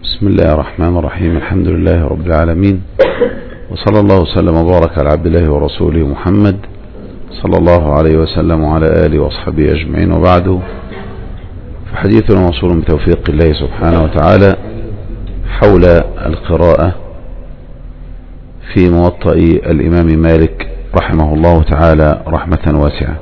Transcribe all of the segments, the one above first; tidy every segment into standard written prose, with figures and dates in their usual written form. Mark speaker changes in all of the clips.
Speaker 1: بسم الله الرحمن الرحيم. الحمد لله رب العالمين، وصلى الله وسلم وبارك على عبد الله ورسوله محمد صلى الله عليه وسلم وعلى آله وأصحابه أجمعين، وبعد فحديثنا موصول بتوفيق الله سبحانه وتعالى حول القراءة في موطأ الإمام مالك رحمه الله تعالى رحمة واسعة.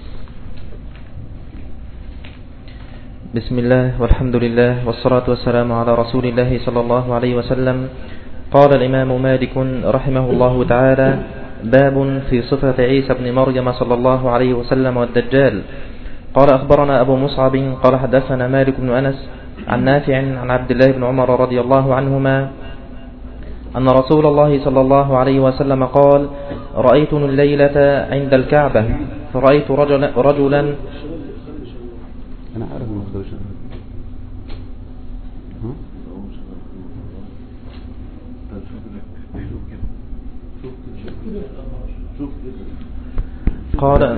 Speaker 2: بسم الله والحمد لله والصلاة والسلام على رسول الله صلى الله عليه وسلم. قال الإمام مالك رحمه الله تعالى: باب في صفة عيسى بن مريم صلى الله عليه وسلم والدجال. قال أخبرنا أبو مصعب قال حدثنا مالك بن أنس عن نافع عن عبد الله بن عمر رضي الله عنهما أن رسول الله صلى الله عليه وسلم قال: رأيتني الليلة عند الكعبة فرأيت رجلا
Speaker 1: أنا أعرف المخرج.
Speaker 2: قال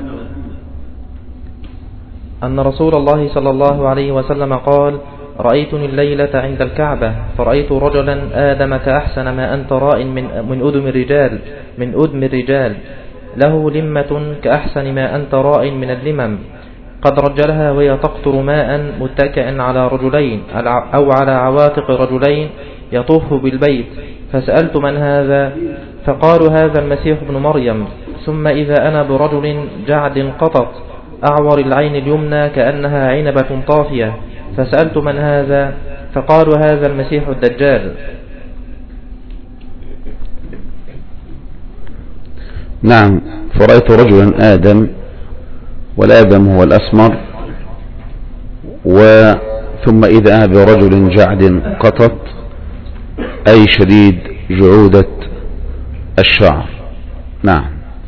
Speaker 2: أن رسول الله صلى الله عليه وسلم قال: رأيتني الليلة عند الكعبة فرأيت رجلا آدم كأحسن ما أنت راء من أدم الرجال له لمة كأحسن ما أنت راء من اللمم، قد رجلها وهي تقطر ماء متكئا على رجلين أو على عواتق رجلين يطوف بالبيت، فسألت من هذا؟ فقالوا هذا المسيح ابن مريم. ثم إذا أنا برجل جعد قطط أعور العين اليمنى كأنها عنبة طافية، فسألت من هذا؟ فقالوا هذا المسيح الدجال.
Speaker 1: نعم، فرأيت رجلا آدم، والآدم هو الأسمر، ثم إذا أنا برجل جعد قطط أي شديد جعودة الشعر. نعم،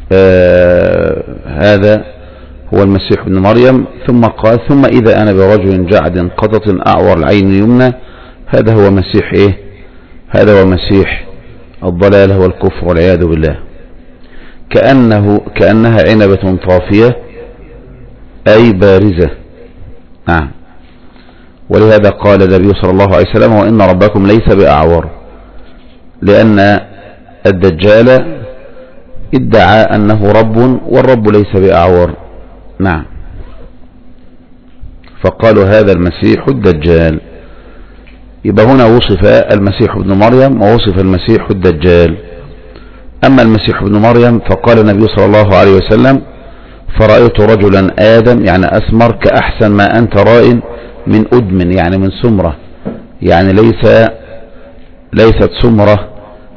Speaker 1: هذا هو المسيح ابن مريم. ثم قال: ثم إذا أنا برجل جعد قطط أعور العين اليمنى. هذا هو مسيح إيه؟ هذا هو مسيح الضلالة والكفر والعياذ بالله، كأنها عنبة طافية أي بارزة. نعم، ولهذا قال النبي صلى الله عليه وسلم: وإن ربكم ليس بأعور، لأن الدجال ادعى أنه رب، والرب ليس بأعور. نعم، فقالوا هذا المسيح الدجال. يبقى هنا وصف المسيح ابن مريم ووصف المسيح الدجال. أما المسيح ابن مريم فقال النبي صلى الله عليه وسلم: فرأيت رجلا آدم يعني أسمر كأحسن ما أنت رائن من أدم يعني من سمرة، يعني ليست سمرة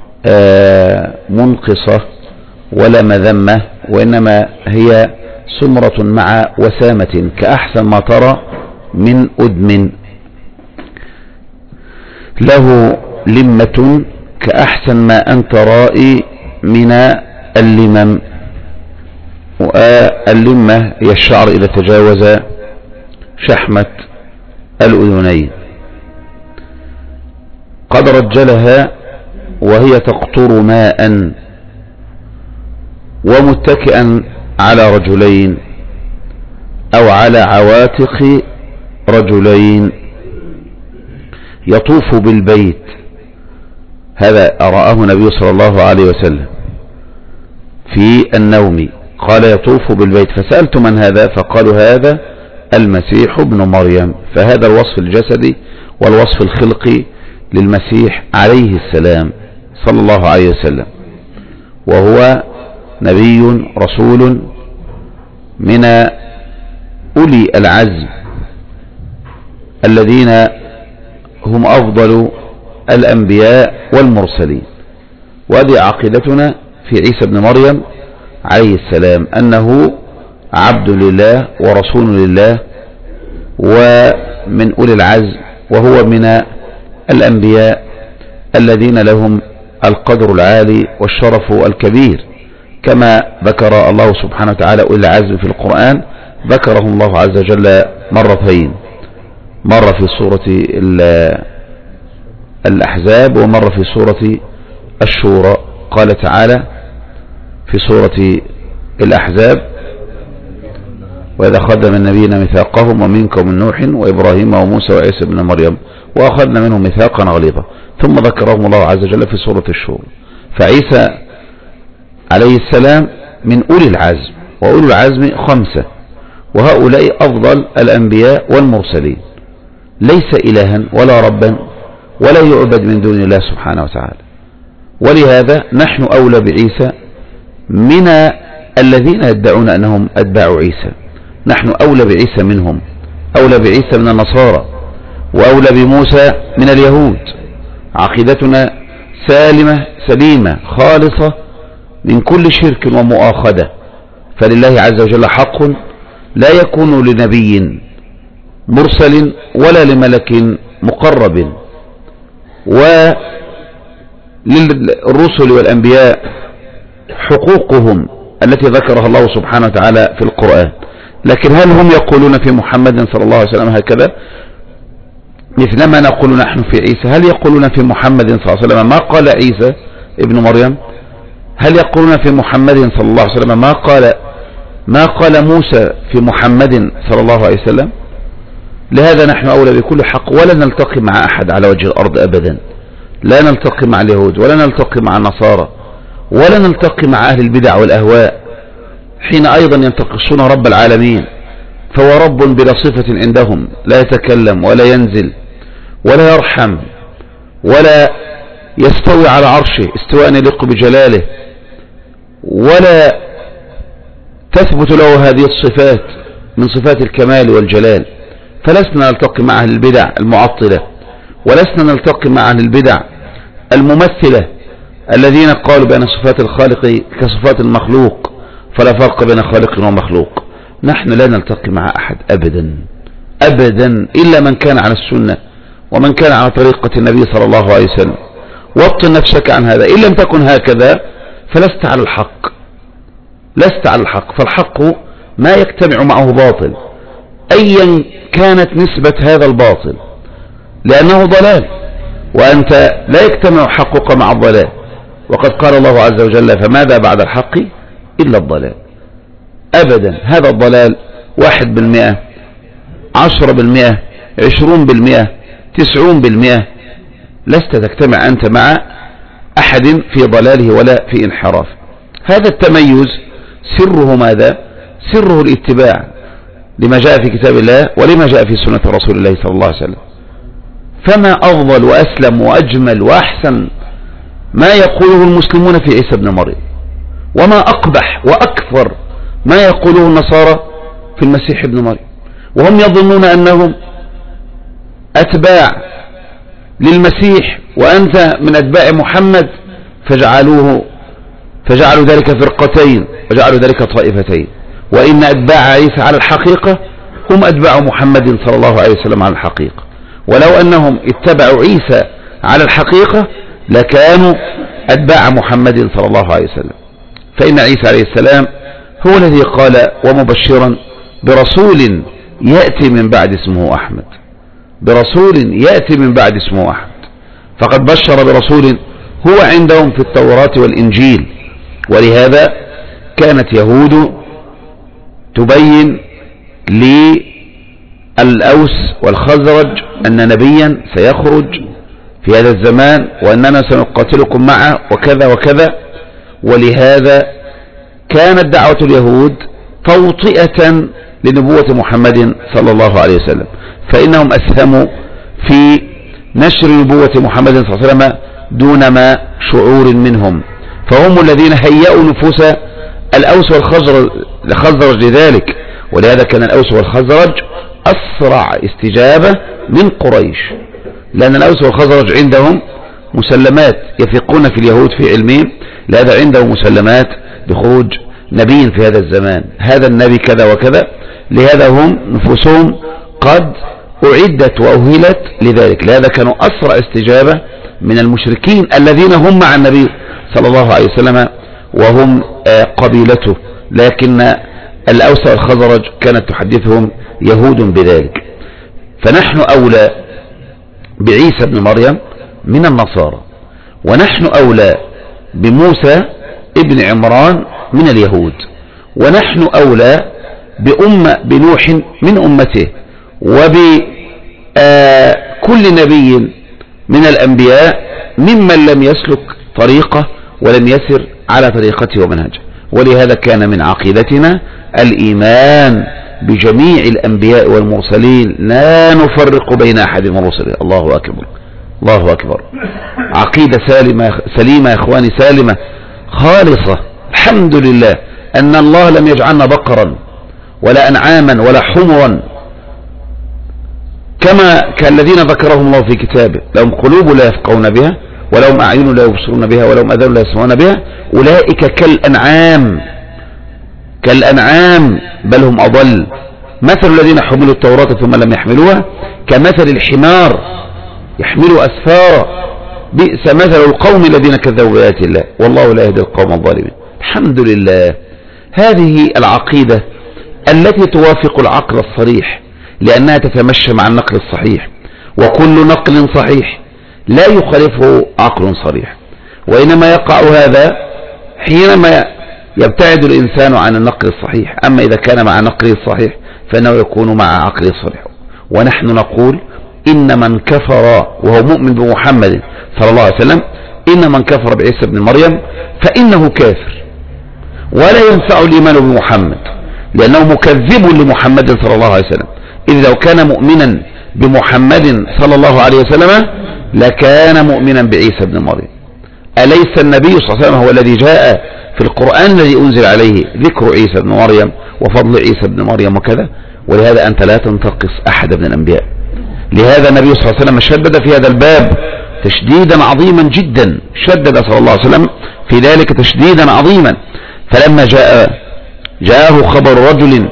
Speaker 1: منقصة ولا مذمة، وإنما هي سمرة مع وسامة كأحسن ما ترى من أدم، له لمة كأحسن ما أنت رائي من اللمم. واللمة هي الشعر إذا تجاوز شحمة الأذنين. قد رجلها وهي تقطر ماء ومتكئا على رجلين أو على عواتق رجلين يطوف بالبيت. هذا رآه النبي صلى الله عليه وسلم في النوم، قال يطوف بالبيت. فسألت من هذا؟ فقالوا هذا المسيح ابن مريم. فهذا الوصف الجسدي والوصف الخلقي للمسيح عليه السلام صلى الله عليه وسلم، وهو نبي رسول من أولي العزم الذين هم أفضل الأنبياء والمرسلين. وهذه عقيدتنا في عيسى ابن مريم عليه السلام، أنه عبد لله ورسول لله ومن أولي العزم، وهو من الأنبياء الذين لهم القدر العالي والشرف الكبير، كما ذكر الله سبحانه وتعالى أولي العزم في القرآن. ذكرهم الله عز وجل مرتين، مرة في سورة الأحزاب ومرة في سورة الشورى. قال تعالى في سورة الأحزاب: وإذا خدم النبيين ميثاقهم ومنكم من نوح وإبراهيم وموسى وعيسى بن مريم وأخذنا منهم ميثاقا غليظا، ثم ذكرهم الله عز وجل في سورة الشورى. فعيسى عليه السلام من أولي العزم، وأولي العزم 5، وهؤلاء أفضل الأنبياء والمرسلين، ليس إلها ولا ربا ولا يعبد من دون الله سبحانه وتعالى. ولهذا نحن أولى بعيسى من الذين يدعون أنهم أتباع عيسى. نحن أولى بعيسى منهم، أولى بعيسى من النصارى، وأولى بموسى من اليهود. عقيدتنا سالمة سليمة خالصة من كل شرك ومؤاخذة. فلله عز وجل حق لا يكون لنبي مرسل ولا لملك مقرب، وللرسل والأنبياء حقوقهم التي ذكرها الله سبحانه وتعالى في القرآن. لكن هل هم يقولون في محمد صلى الله عليه وسلم هكذا مثلما نقول نحن في عيسى؟ هل يقولون في محمد صلى الله عليه وسلم ما قال عيسى ابن مريم؟ هل يقولون في محمد صلى الله عليه وسلم ما قال موسى في محمد صلى الله عليه وسلم؟ لهذا نحن أولى بكل حق، ولا نلتقي مع أحد على وجه الأرض أبدا. لا نلتقي مع اليهود ولا نلتقي مع النصارى ولا نلتقي مع أهل البدع والأهواء، حين أيضا ينتقصون رب العالمين، فهو رب بلا صفة عندهم، لا يتكلم ولا ينزل ولا يرحم ولا يستوي على عرشه استواء يليق بجلاله، ولا تثبت له هذه الصفات من صفات الكمال والجلال. فلسنا نلتقي مع أهل البدع المعطلة، ولسنا نلتقي مع أهل البدع الممثلة الذين قالوا بأن صفات الخالق كصفات المخلوق، فلا فرق بين خالق ومخلوق. نحن لا نلتقي مع أحد أبدا أبدا إلا من كان على السنة ومن كان على طريقة النبي صلى الله عليه وسلم. وابطن نفسك عن هذا، إن لم تكن هكذا فلست على الحق، لست على الحق. فالحق ما يجتمع معه باطل أيا كانت نسبة هذا الباطل، لأنه ضلال، وأنت لا يجتمع حقك مع الضلال. وقد قال الله عز وجل: فماذا بعد الحق إلا الضلال. أبدا، هذا الضلال 1%، 10%، 20%، 90%، لست تجتمع أنت مع أحد في ضلاله ولا في انحراف. هذا التميز سره ماذا؟ سره الاتباع لما جاء في كتاب الله ولما جاء في سنة رسول الله صلى الله عليه وسلم. فما أفضل وأسلم وأجمل وأحسن ما يقوله المسلمون في عيسى ابن مريم، وما أقبح وأكثر ما يقوله النصارى في المسيح ابن مريم، وهم يظنون أنهم أتباع للمسيح وأنت من أتباع محمد، فجعلوا ذلك فرقتين وجعلوا ذلك طائفتين. وإن أتباع عيسى على الحقيقة هم أتباع محمد صلى الله عليه وسلم على الحقيقة، ولو أنهم اتبعوا عيسى على الحقيقة لكانوا أتباع محمد صلى الله عليه وسلم. فإن عيسى عليه السلام هو الذي قال: ومبشرا برسول يأتي من بعد اسمه أحمد، برسول يأتي من بعد اسمه أحمد. فقد بشر برسول هو عندهم في التوراة والإنجيل. ولهذا كانت يهود تبين للأوس والخزرج أن نبيا سيخرج في هذا الزمان وأننا سنقاتلكم معه وكذا وكذا. ولهذا كانت دعوة اليهود توطئة لنبوة محمد صلى الله عليه وسلم، فإنهم أسهموا في نشر نبوة محمد صلى الله عليه وسلم دون ما شعور منهم، فهم الذين هيئوا نفوس الأوس والخزرج لذلك. ولهذا كان الأوس والخزرج أسرع استجابة من قريش، لأن الأوس والخزرج عندهم مسلمات، يثقون في اليهود في علمهم، لهذا عندهم مسلمات بخروج نبي في هذا الزمان، هذا النبي كذا وكذا. لهذا هم نفوسهم قد أعدت وأهلت لذلك، لهذا كانوا أسرع استجابة من المشركين الذين هم مع النبي صلى الله عليه وسلم وهم قبيلته. لكن الأوس والخزرج كانت تحدثهم يهود بذلك. فنحن أولى بعيسى ابن مريم من النصارى، ونحن أولى بموسى ابن عمران من اليهود، ونحن أولى بنوح من أمته، وبقوم كل نبي من الأنبياء ممن لم يسلك طريقة ولم يسر على طريقته ومنهجه. ولهذا كان من عقيدتنا الإيمان بجميع الأنبياء والمرسلين لا نفرق بين أحد من رسله. الله أكبر، الله أكبر. عقيدة سليمة يا إخواني، سالمة خالصة. الحمد لله أن الله لم يجعلنا بقرا ولا أنعاما ولا حمرا كما كالذين ذكرهم الله في كتابه، لهم قلوب لا يفقهون بها ولهم أعين لا يبصرون بها ولهم أذان لا يسمعون بها أولئك كالأنعام بل هم أضل. مثل الذين حملوا التوراة ثم لم يحملوها كمثل الحمار يحمل أسفارا بئس مثل القوم الذين كذبوا بآيات الله والله لا يهدي القوم الظالمين. الحمد لله. هذه العقيدة التي توافق العقل الصريح لأنها تتمشى مع النقل الصحيح، وكل نقل صحيح لا يخالفه عقل صريح، وإنما يقع هذا حينما يبتعد الإنسان عن النقل الصحيح. أما إذا كان مع نقله الصحيح فإنه يكون مع عقله الصريح. ونحن نقول إن من كفر وهو مؤمن بمحمد صلى الله عليه وسلم، إن من كفر بعيسى بن مريم فإنه كافر ولا ينفع الإيمان بمحمد لأنه مكذب لمحمد صلى الله عليه وسلم. إذ لو كان مؤمنا بمحمد صلى الله عليه وسلم لكان مؤمنا بعيسى بن مريم. أليس النبي صلى الله عليه وسلم هو الذي جاء في القرآن الذي أنزل عليه ذكر عيسى بن مريم وفضل عيسى بن مريم وكذا؟ ولهذا أنت لا تنتقص أحد من الأنبياء. لهذا النبي صلى الله عليه وسلم شدد في هذا الباب تشديدا عظيما جدا، شدد صلى الله عليه وسلم في ذلك تشديدا عظيما. فلما جاءه خبر رجل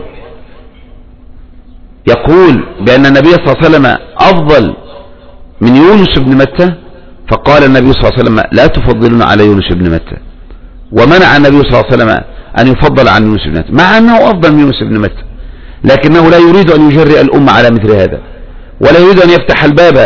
Speaker 1: يقول بأن النبي صلى الله عليه وسلم أفضل من يونس بن متى، فقال النبي صلى الله عليه وسلم لا تفضلون على يونس بن متى، ومنع النبي صلى الله عليه وسلم أن يفضل عن يونس بن متى مع أنه أفضل من يونس بن متى، لكنه لا يريد أن يجرئ الأمة على مثل هذا، ولا يريد أن يفتح الباب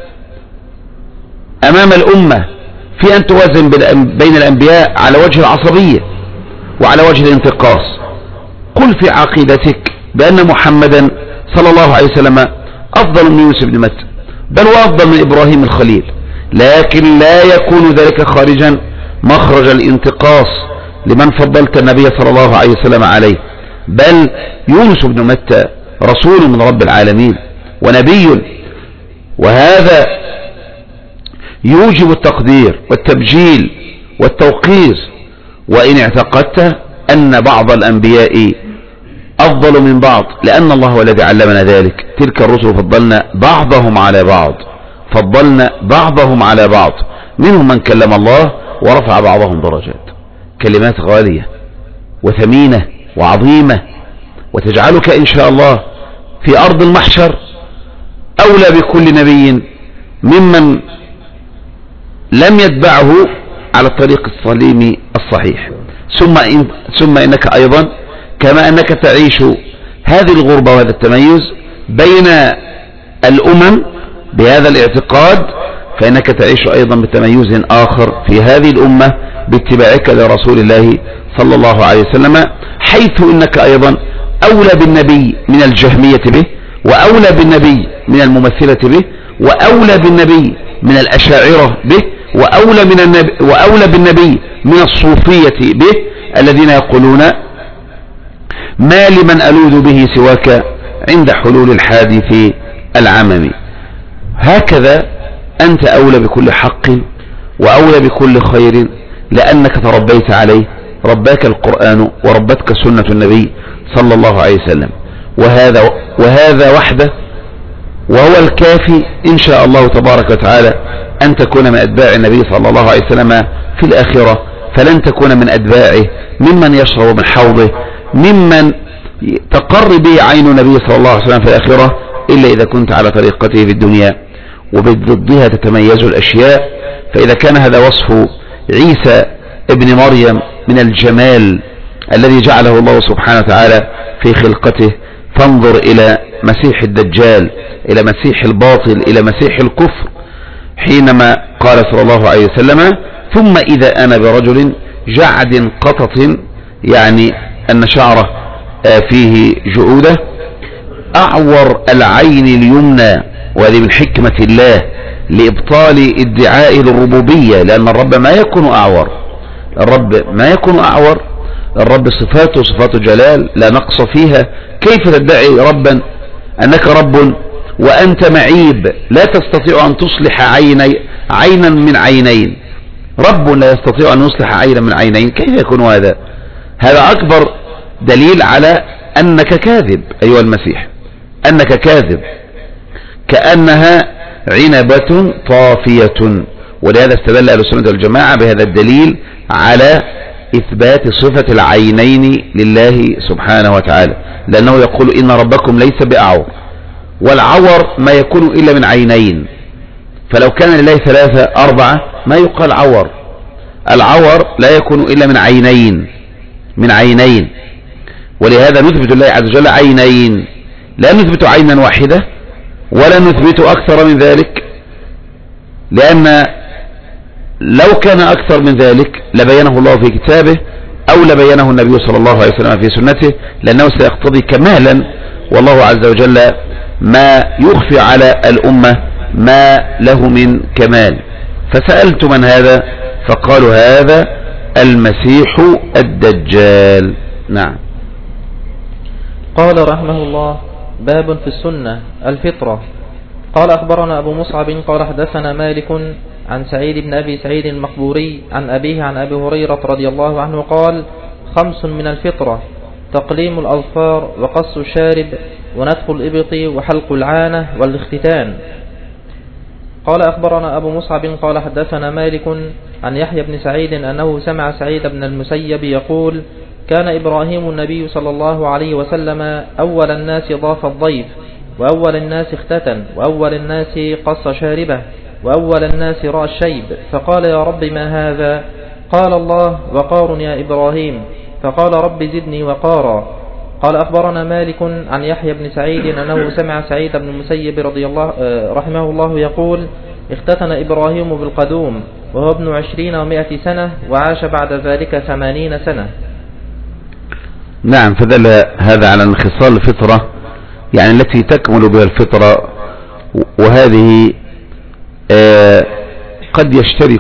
Speaker 1: أمام الأمة في أن توازن بين الأنبياء على وجه العصبية وعلى وجه الانتقاص. قل في عقيدتك بأن محمدا صلى الله عليه وسلم أفضل من يونس بن متى، بل وأفضل من إبراهيم الخليل، لكن لا يكون ذلك خارجا مخرج الانتقاص لمن فضلت النبي صلى الله عليه وسلم عليه. بل يونس بن متى رسول من رب العالمين ونبي، وهذا يوجب التقدير والتبجيل والتوقير. وإن اعتقدت أن بعض الأنبياء أفضل من بعض لأن الله هو الذي علمنا ذلك، تلك الرسل فضلنا بعضهم على بعض، منهم من كلم الله ورفع بعضهم درجات. كلمات غالية وثمينة وعظيمة، وتجعلك إن شاء الله في أرض المحشر أولى بكل نبي ممن لم يتبعه على الطريق السليم الصحيح. ثم إنك أيضا كما أنك تعيش هذه الغربة وهذا التميز بين الأمم بهذا الاعتقاد، فإنك تعيش أيضا بتميز آخر في هذه الأمة باتباعك لرسول الله صلى الله عليه وسلم، حيث إنك أيضا أولى بالنبي من الجهمية به، وأولى بالنبي من الممثلة به، وأولى بالنبي من الأشاعرة به، وأولى بالنبي من الصوفية به الذين يقولون ما لمن ألوذ به سواك عند حلول الحادث العممي. هكذا أنت أولى بكل حق وأولى بكل خير لأنك تربيت عليه، رباك القرآن وربتك سنة النبي صلى الله عليه وسلم. وهذا وحده وهو الكافي إن شاء الله تبارك وتعالى أن تكون من أتباع النبي صلى الله عليه وسلم في الآخرة، فلن تكون من أتباعه ممن يشرب من حوضه، ممن تقر به عين النبي صلى الله عليه وسلم في الآخرة، إلا إذا كنت على طريقته في الدنيا، وبضدها تتميز الأشياء. فإذا كان هذا وصف عيسى ابن مريم من الجمال الذي جعله الله سبحانه وتعالى في خلقته، فانظر إلى مسيح الدجال، إلى مسيح الباطل، إلى مسيح الكفر، حينما قال صلى الله عليه وسلم ثم إذا أنا برجل جعد قطط، يعني أن شعره فيه جعودة، أعور العين اليمنى وهذه من حكمة الله لإبطال ادعائه للربوبية، لأن الرب ما يكون أعور، الرب ما يكون أعور، الرب صفاته صفات جلال لا نقص فيها. كيف تدعي ربا أنك رب وأنت معيب لا تستطيع أن تصلح عينا من عينين؟ رب لا يستطيع أن يصلح عينا من عينين، كيف يكون هذا؟ هذا أكبر دليل على أنك كاذب أيها المسيح، أنك كاذب، كأنها عنبة طافية. ولهذا استدل أهل السنة والجماعة بهذا الدليل على إثبات صفة العينين لله سبحانه وتعالى، لأنه يقول إن ربكم ليس بأعور، والعور ما يكون إلا من عينين، فلو كان لله ثلاثة أربعة ما يقال عور. العور لا يكون إلا من عينين، ولهذا نثبت الله عز وجل عينين، لا نثبت عينا واحدة ولا نثبت أكثر من ذلك، لأن لو كان أكثر من ذلك لبينه الله في كتابه أو لبينه النبي صلى الله عليه وسلم في سنته، لأنه سيقتضي كمالا، والله عز وجل ما يخفي على الأمة ما له من كمال. فسألت من هذا؟ فقالوا هذا المسيح الدجال. نعم.
Speaker 2: قال رحمه الله: باب في السنة الفطرة. قال أخبرنا أبو مصعب قال حدثنا مالك عن سعيد بن أبي سعيد المقبوري عن أبيه عن أبي هريرة رضي الله عنه قال: 5 من الفطرة: تقليم الأظفار وقص الشارب ونتف الإبط وحلق العانة والاختتان. قال أخبرنا أبو مصعب قال حدثنا مالك عن يحيى بن سعيد أنه سمع سعيد بن المسيب يقول: كان إبراهيم النبي صلى الله عليه وسلم أول الناس ضاف الضيف، وأول الناس اختتن، وأول الناس قص شاربه، وأول الناس رأى الشيب، فقال: يا رب ما هذا؟ قال الله: وقار يا إبراهيم. فقال: رب زدني وقارا. قال أخبرنا مالك عن يحيى بن سعيد أنه سمع سعيد بن المسيب رحمه الله يقول: اختتن إبراهيم بالقدوم وهو ابن 20 و100 سنة، وعاش بعد ذلك 80 سنة.
Speaker 1: نعم. فدل هذا على انخصال الفطرة، يعني التي تكمل بها الفطرة، وهذه قد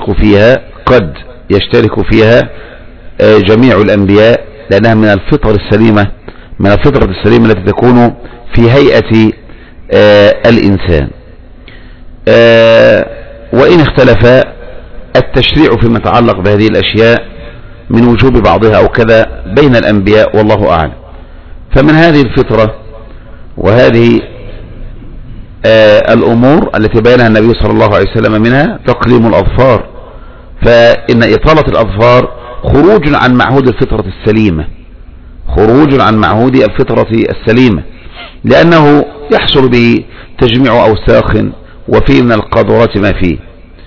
Speaker 1: يشترك فيها جميع الأنبياء، لأنها من الفطر السليمة، من الفطرة السليمة التي تكون في هيئة الإنسان. وإن اختلف التشريع فيما يتعلق بهذه الأشياء من وجوب بعضها أو كذا بين الأنبياء، والله أعلم. فمن هذه الفطرة وهذه الأمور التي بينها النبي صلى الله عليه وسلم منها تقليم الأظفار، فإن إطالة الأظفار خروج عن معهود الفطرة السليمة، خروج عن معهود الفطرة السليمة، لأنه يحصل به تجميع أوساخ وفيه من القاذورات ما فيه.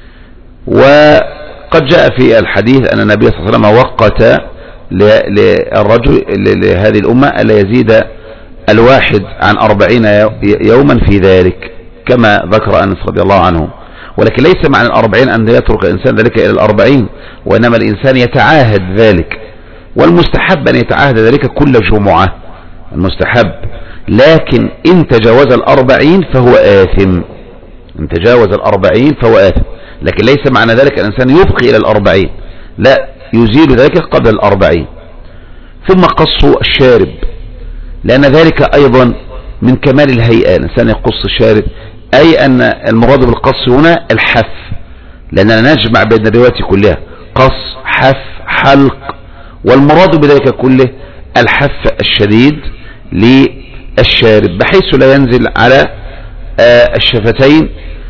Speaker 1: وقد جاء في الحديث أن النبي صلى الله عليه وسلم وقت للرجل لهذه الأمة ألا يزيد الواحد عن 40 يوما في ذلك، كما ذكر أنس رضي الله عنه. ولكن ليس معنى 40 أن يترك الإنسان ذلك إلى 40، وإنما الإنسان يتعاهد ذلك، والمستحب أن يتعاهد ذلك كل جمعة، المستحب. لكن إن تجاوز 40 فهو آثم، إن تجاوز 40 فهو آثم، لكن ليس معنى ذلك الإنسان يبقي إلى 40، لا، يزيل ذلك قبل 40. ثم قص الشارب، لأن ذلك أيضا من كمال الهيئة، الإنسان يقص الشارب، أي أن المراد بالقص هنا الحف، لأننا نجمع بين الروايات كلها، قص، حف، حلق، والمراد بذلك كله الحف الشديد للشارب بحيث لا ينزل على الشفتين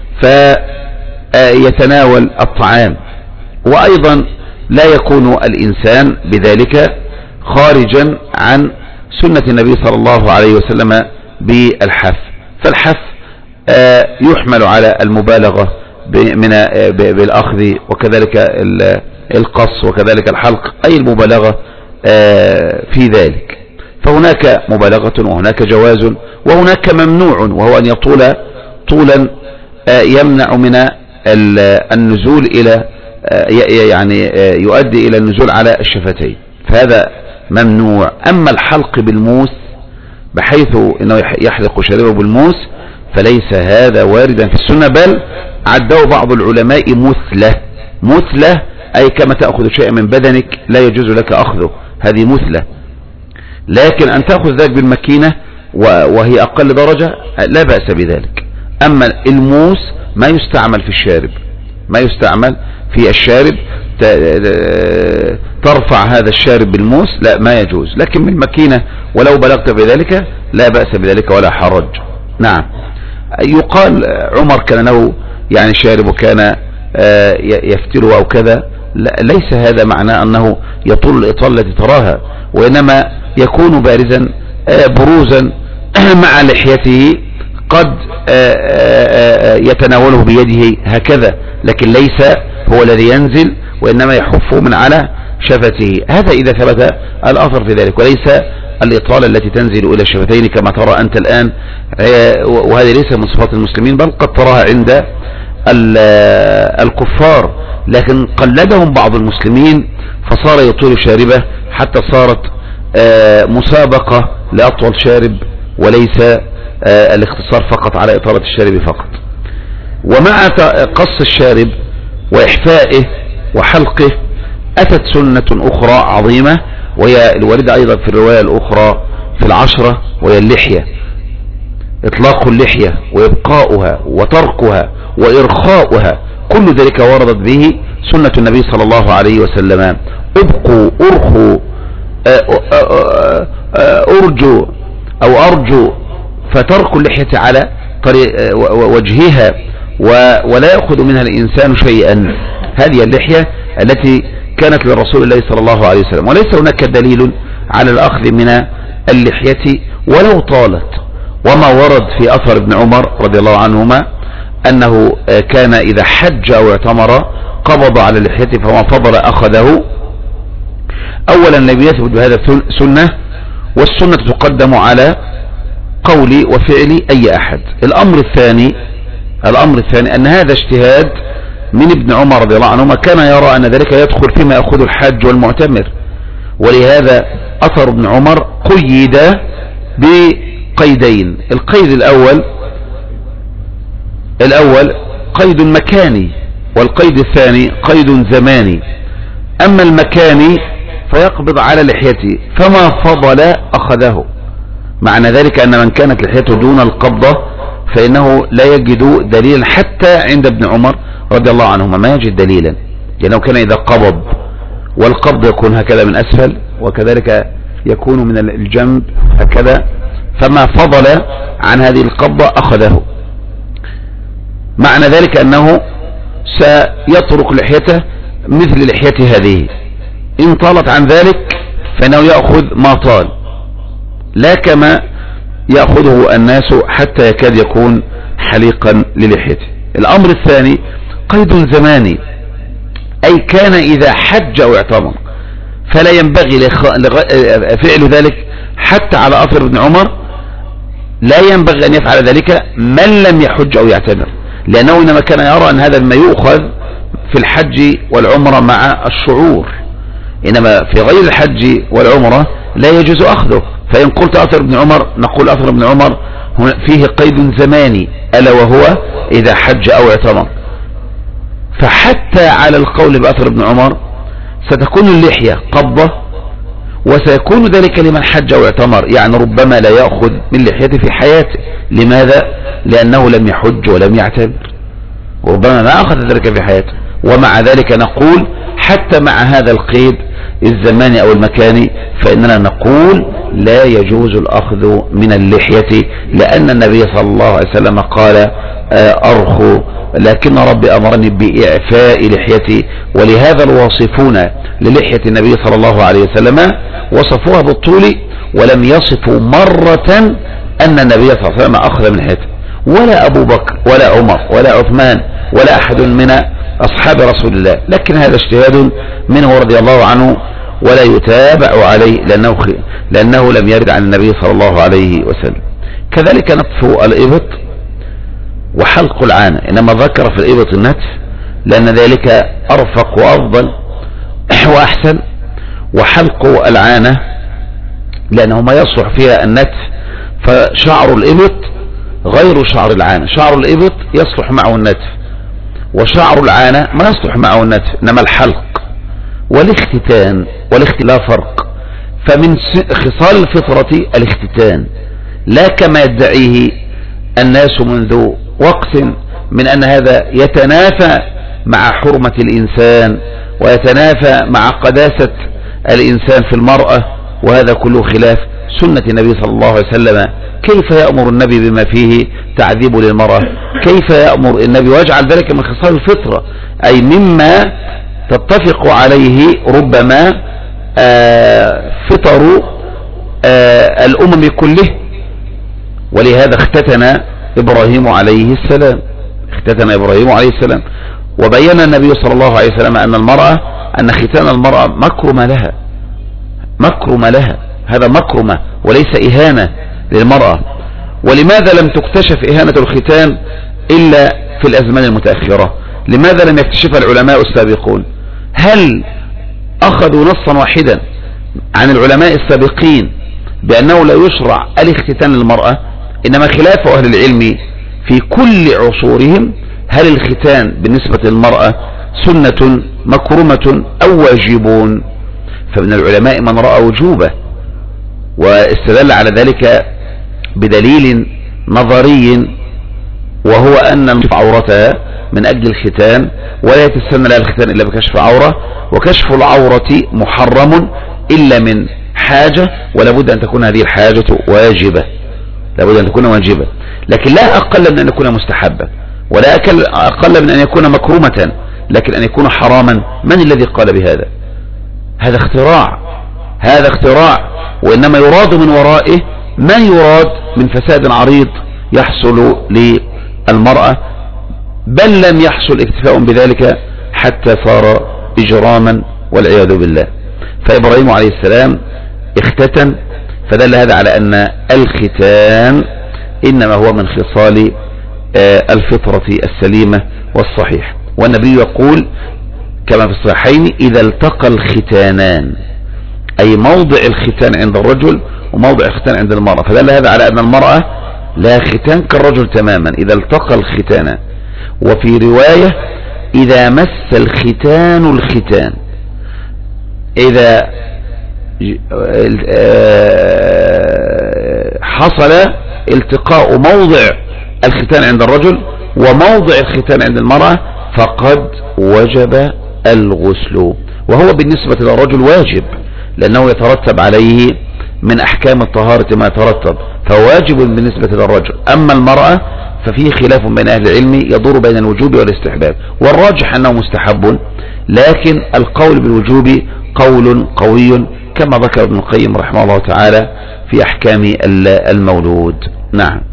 Speaker 1: فيتناول الطعام. وأيضا لا يكون الإنسان بذلك خارجا عن سنة النبي صلى الله عليه وسلم بالحف، فالحف يحمل على المبالغة بالأخذ، وكذلك القص، وكذلك الحلق، أي المبالغة في ذلك. فهناك مبالغة وهناك جواز وهناك ممنوع، وهو أن يطول طولا يمنع من النزول إلى يعني يؤدي إلى النزول على الشفتين، فهذا ممنوع. أما الحلق بالموس بحيث أنه يحلق شاربه بالموس فليس هذا واردا في السنة، بل عده بعض العلماء مثلة أي كما تأخذ شيئا من بدنك لا يجوز لك أخذه، هذه مثلة. لكن أن تأخذ ذلك بالمكينة وهي أقل درجة لا بأس بذلك. أما الموس ما يستعمل في الشارب، ما يستعمل في الشارب، ترفع هذا الشارب بالموس لا ما يجوز، لكن بالمكينة ولو بلغت بذلك لا بأس بذلك ولا حرج. نعم. يقال عمر كان له يعني شارب وكان يفتر أو كذا، ليس هذا معناه أنه يطول الإطالة التي تراها، وإنما يكون بارزا بروزا مع لحيته، قد يتناوله بيده هكذا، لكن ليس هو الذي ينزل، وإنما يحفه من على شفته، هذا إذا ثبت الأثر في ذلك، وليس الإطالة التي تنزل إلى الشفتين كما ترى أنت الآن، وهذه ليس من صفات المسلمين، بل قد تراها عند الكفار، لكن قلدهم بعض المسلمين فصار يطول شاربه حتى صارت مسابقة لأطول شارب، وليس الاختصار فقط على إطالة الشارب فقط. ومع قص الشارب وإحفائه وحلقه أتت سنة أخرى عظيمة، وهي الواردة أيضا في الرواية الأخرى في العشرة، وهي اللحية، إطلاق اللحية وإبقاؤها وتركها وإرخاؤها، كل ذلك وردت به سنة النبي صلى الله عليه وسلم. ابقوا أرخوا أرجو أو أرجو، فترك اللحية على طريق وجهها ولا يأخذ منها الإنسان شيئا، هذه اللحية التي كانت للرسول الله صلى الله عليه وسلم، وليس هناك دليل على الأخذ من اللحية ولو طالت. وما ورد في أثر ابن عمر رضي الله عنهما أنه كان إذا حج أو اعتمر قبض على لحيته فما فضل أخذه. أولا لم يثبت بهذا سنة، والسنة تقدم على قول وفعل أي أحد. الأمر الثاني أن هذا اجتهاد من ابن عمر رضي الله عنهما، كان يرى أن ذلك يدخل فيما يأخذ الحاج والمعتمر، ولهذا أثر ابن عمر قيد بقيدين. القيد الأول قيد مكاني، والقيد الثاني قيد زماني. أما المكاني فيقبض على لحيته فما فضل أخذه، معنى ذلك أن من كانت لحيته دون القبضة فإنه لا يجد دليلا، حتى عند ابن عمر رضي الله عنهما ما يجد دليلا، لأنه كان إذا قبض، والقبض يكون هكذا من أسفل وكذلك يكون من الجنب هكذا، فما فضل عن هذه القبضة أخذه، معنى ذلك أنه سيترك لحيته مثل لحيته هذه، إن طالت عن ذلك فإنه يأخذ ما طال، لا كما يأخذه الناس حتى يكاد يكون حليقا للحيته. الأمر الثاني قيد زماني، أي كان إذا حج أو اعتمر، فلا ينبغي فعل ذلك، حتى على أثر ابن عمر لا ينبغي أن يفعل ذلك من لم يحج أو يعتمر، لأنه إنما كان يرى أن هذا ما يؤخذ في الحج والعمرة مع الشعور، إنما في غير الحج والعمرة لا يجوز أخذه. فإن قلت أثر ابن عمر نقول أثر ابن عمر فيه قيد زماني، ألا وهو إذا حج أو اعتمر. فحتى على القول بأثر ابن عمر ستكون اللحية قبضة، وسيكون ذلك لمن حج أو اعتمر، يعني ربما لا يأخذ من لحيته في حياته. لماذا؟ لأنه لم يحج ولم يعتمر، وربما ما أخذ ذلك في حياته. ومع ذلك نقول حتى مع هذا القيد الزماني أو المكاني فإننا نقول لا يجوز الأخذ من اللحية، لأن النبي صلى الله عليه وسلم قال أرخوا، لكن ربي أمرني بإعفاء لحيتي. ولهذا الواصفون للحية النبي صلى الله عليه وسلم وصفوها بالطول، ولم يصفوا مرة أن النبي صلى الله عليه وسلم أخذ من لحيته، ولا أبو بكر ولا عمر ولا عثمان ولا أحد من أصحاب رسول الله، لكن هذا اجتهاد منه رضي الله عنه ولا يتابع عليه، لأنه لم يرد عن النبي صلى الله عليه وسلم. كذلك نطف الإبط وحلق العانة، إنما ذكر في الإبط النتف لأن ذلك أرفق وأفضل وأحسن، وحلق العانة لأنه ما يصلح فيها النتف، فشعر الإبط غير شعر العانة. شعر الإبط يصلح معه النتف، وشعر العانة ما يصلح معه النتف، إنما الحلق والاختتان لا فرق. فمن خصال الفطرة الاختتان، لا كما يدعيه الناس منذ وقت من أن هذا يتنافى مع حرمة الإنسان ويتنافى مع قداسة الإنسان في المرأة، وهذا كله خلاف سنة النبي صلى الله عليه وسلم. كيف يأمر النبي بما فيه تعذيب للمرأة؟ كيف يأمر النبي ويجعل ذلك من خصال الفطرة، أي مما تتفق عليه ربما فطر الأمم كله. ولهذا اختتن إبراهيم عليه السلام، وبين النبي صلى الله عليه وسلم أن ختان المرأة مكرمة لها، هذا مكرمة وليس إهانة للمرأة. ولماذا لم تكتشف إهانة الختان إلا في الأزمان المتأخرة؟ لماذا لم يكتشفها العلماء السابقون؟ هل أخذوا نصا واحدا عن العلماء السابقين بأنه لا يشرع الاختتان للمرأة؟ إنما خلاف أهل العلم في كل عصورهم، هل الختان بالنسبة للمرأة سنة مكرمة أو واجب؟ فمن العلماء من رأى وجوبه واستدل على ذلك بدليل نظري، وهو أن عورتها من أجل الختان، ولا يتسنى لها الختان إلا بكشف عورة، وكشف العورة محرم إلا من حاجة، ولابد أن تكون هذه الحاجة واجبة، لابد أن تكون واجبة، لكن لا أقل من أن يكون مستحبة، ولا أقل من أن يكون مكرومة، لكن أن يكون حراما. من الذي قال بهذا؟ هذا اختراع، وإنما يراد من ورائه ما يراد من فساد عريض يحصل للمرأة، بل لم يحصل اكتفاء بذلك حتى صار إجراما والعياذ بالله. فإبراهيم عليه السلام اختتن، فدل هذا على أن الختان إنما هو من خصال الفطرة السليمة والصحيح. والنبي يقول كما في الصحيحين: إذا التقى الختانان، أي موضع الختان عند الرجل وموضع الختان عند المرأة، فدل هذا على أن المرأة لا ختان كالرجل تماما، إذا التقى الختانان. وفي رواية: إذا مس الختان، إذا حصل التقاء موضع الختان عند الرجل وموضع الختان عند المرأة فقد وجب الغسل. وهو بالنسبة للرجل واجب، لأنه يترتب عليه من أحكام الطهارة ما يترتب، فواجب بالنسبة للرجل. أما المرأة ففيه خلاف بين أهل العلم يدور بين الوجوب والاستحباب، والراجح أنه مستحب، لكن القول بالوجوب قول قوي كما ذكر ابن القيم رحمه الله تعالى في أحكام المولود. نعم.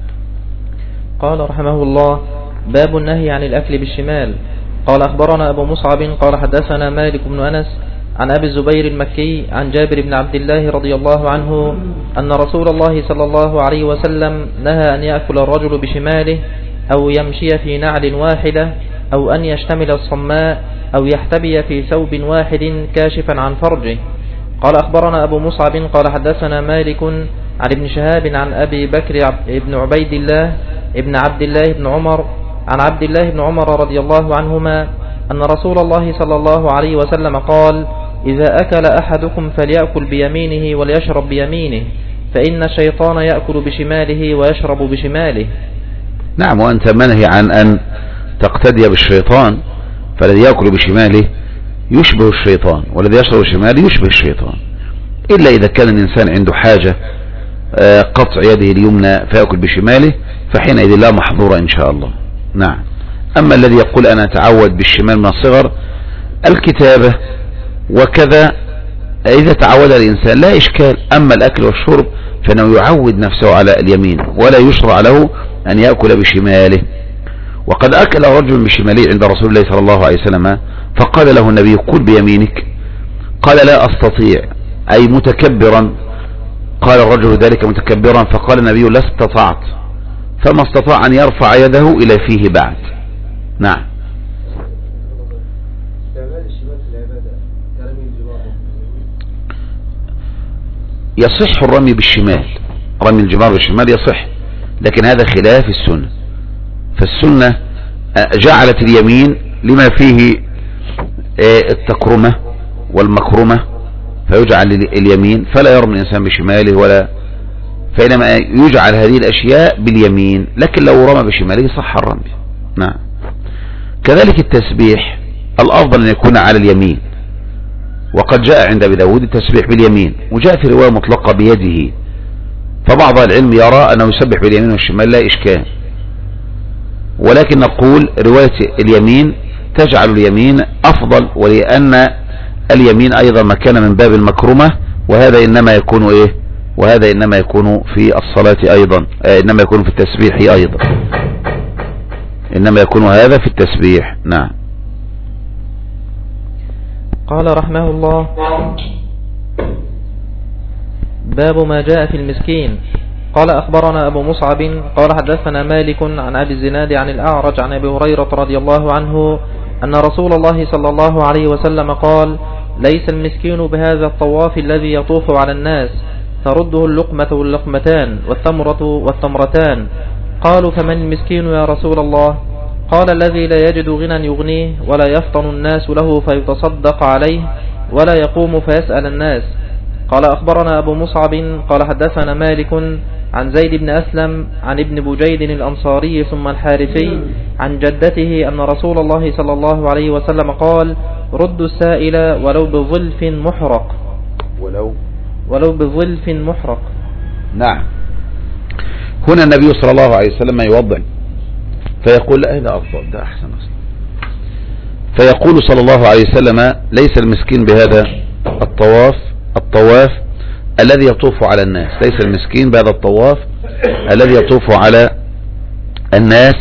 Speaker 2: قال رحمه الله: باب النهي عن الأكل بالشمال. قال أخبرنا أبو مصعب قال حدثنا مالك بن أنس عن أبي الزبير المكي عن جابر بن عبد الله رضي الله عنه أن رسول الله صلى الله عليه وسلم نهى أن يأكل الرجل بشماله، أو يمشي في نعل واحدة، أو أن يشتمل الصماء، أو يحتبي في ثوب واحد كاشفا عن فرجه. قال أخبرنا أبو مصعب قال حدثنا مالك عن ابن شهاب عن أبي بكر بن عبيد الله ابن عبد الله بن عمر عن عبد الله بن عمر رضي الله عنهما أن رسول الله صلى الله عليه وسلم قال: إذا أكل أحدكم فليأكل بيمينه وليشرب بيمينه، فإن الشيطان يأكل بشماله ويشرب بشماله.
Speaker 1: نعم، وأنت منهي عن أن تقتدي بالشيطان، فالذي يأكل بشماله يشبه الشيطان، والذي يشرب بشماله يشبه الشيطان، إلا إذا كان الإنسان عنده حاجة قطع يده اليمنى فيأكل بشماله، فحينئذ لا محظور إن شاء الله. نعم. أما الذي يقول أنا أتعود بالشمال من الصغر، الكتابة وكذا إذا تعود الإنسان لا إشكال. أما الأكل والشرب فإنه يعود نفسه على اليمين، ولا يشرع له أن يأكل بشماله. وقد أكل رجل بشماله عند رسول الله صلى الله عليه وسلم، فقال له النبي: كل بيمينك. قال: لا أستطيع، أي متكبرا. قال الرجل ذلك متكبرا، فقال النبي: لا استطعت. فما استطاع أن يرفع يده إلى فيه بعد. نعم. يصح الرمي بالشمال، رمي الجمار بالشمال يصح، لكن هذا خلاف السنة. فالسنة جعلت اليمين لما فيه التكرمة والمكرمة، فيجعل اليمين فلا يرمي الإنسان بشماله ولا، فإنما يجعل هذه الأشياء باليمين، لكن لو رمى بشماله صح الرمي. نعم. كذلك التسبيح الأفضل أن يكون على اليمين، وقد جاء عند أبي داود التسبيح باليمين، وجاء في رواية مطلقة بيده، فبعض العلم يرى أنه يسبح باليمين والشمال لا إشكال، ولكن نقول رواية اليمين تجعل اليمين أفضل، ولأن اليمين أيضا ما كان من باب المكرمة، وهذا إنما يكون وهذا إنما يكون في الصلاة أيضا، إنما يكون في التسبيح أيضا، إنما يكون هذا في التسبيح. نعم.
Speaker 2: قال رحمه الله: باب ما جاء في المسكين. قال أخبرنا أبو مصعب قال حدثنا مالك عن أبي الزناد عن الأعرج عن أبي هريرة رضي الله عنه أن رسول الله صلى الله عليه وسلم قال: ليس المسكين بهذا الطواف الذي يطوف على الناس ترده اللقمة واللقمتان والتمرة والتمرتان. قالوا: فمن المسكين يا رسول الله؟ قال: الذي لا يجد غنى يغنيه، ولا يفطن الناس له فيتصدق عليه، ولا يقوم فيسأل الناس. قال أخبرنا أبو مصعب قال حدثنا مالك عن زيد بن أسلم عن ابن بجيد الأنصاري ثم الحارثي عن جدته أن رسول الله صلى الله عليه وسلم قال: ردوا السائل ولو بظلف محرق. ولو بظلف محرق.
Speaker 1: نعم. هنا النبي صلى الله عليه وسلم يوضح فيقول: لا، هذا أفضل، ده أحسن أصلا. فيقول صلى الله عليه وسلم: ليس المسكين بهذا الطواف الذي يطوف على الناس، ليس المسكين بهذا الطواف الذي يطوف على الناس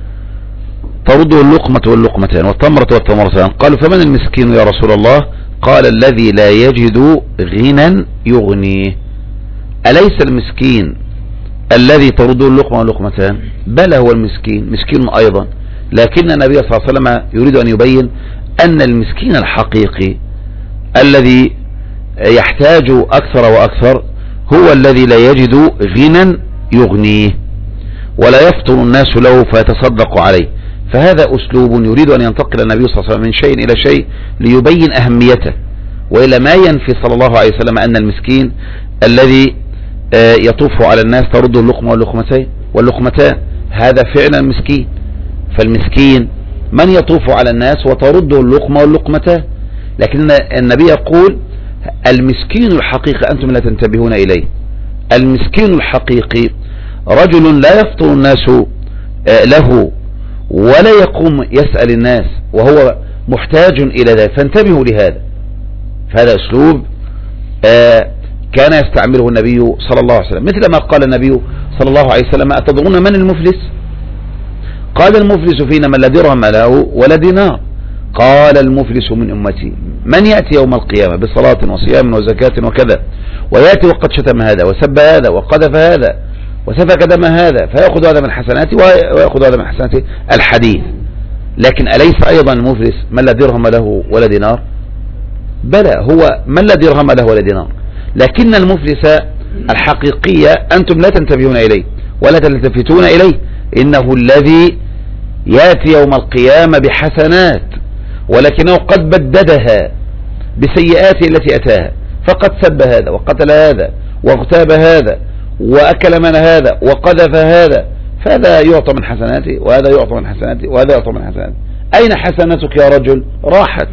Speaker 1: ترده اللقمة واللقمتان والتمرة والتمرتان. قالوا: فمن المسكين يا رسول الله؟ قال: الذي لا يجد غنى يغنيه. أليس المسكين الذي ترده اللقمة واللقمتان؟ بل هو المسكين مسكين أيضا، لكن النبي صلى الله عليه وسلم يريد أن يبين أن المسكين الحقيقي الذي يحتاج أكثر وأكثر هو الذي لا يجد غنى يغنيه ولا يفطن الناس له فيتصدق عليه. فهذا أسلوب يريد أن ينتقل النبي صلى الله عليه وسلم من شيء إلى شيء ليبين أهميته، وإلى ما ينفي صلى الله عليه وسلم أن المسكين الذي يطوف على الناس ترد اللقمة واللقمتان هذا فعلا مسكين. فالمسكين من يطوف على الناس وترده اللقمة واللقمتان، لكن النبي يقول: المسكين الحقيقي أنتم لا تنتبهون إليه. المسكين الحقيقي رجل لا يفطن الناس له ولا يقوم يسأل الناس وهو محتاج إلى ذلك، فانتبهوا لهذا. فهذا أسلوب كان يستعمله النبي صلى الله عليه وسلم، مثل ما قال النبي صلى الله عليه وسلم: أتدرون من المفلس؟ قال: المفلس فينا من لا درهم له ولا دينار. قال: المفلس من أمتي من يأتي يوم القيامة بصلاة وصيام وزكاة وكذا، ويأتي وقد شتم هذا وسب هذا وقذف هذا وسفك دم هذا، فيأخذ هذا من حسناته ويأخذ هذا من حسناته الحديث. لكن أليس أيضا المفلس من لا درهم له ولا دينار؟ بلى، هو من لا درهم له ولا دينار، لكن المفلس الحقيقية أنتم لا تنتبهون إليه ولا تلتفتون إليه. إنه الذي يأتي يوم القيامة بحسنات ولكنه قد بددها بسيئاته التي أتاها، فقد سب هذا وقتل هذا واغتاب هذا وأكل من هذا وقذف هذا، فهذا يعطى من حسناته وهذا يعطى من حسناته وهذا يعطى من حسناته. أين حسناتك يا رجل؟ راحت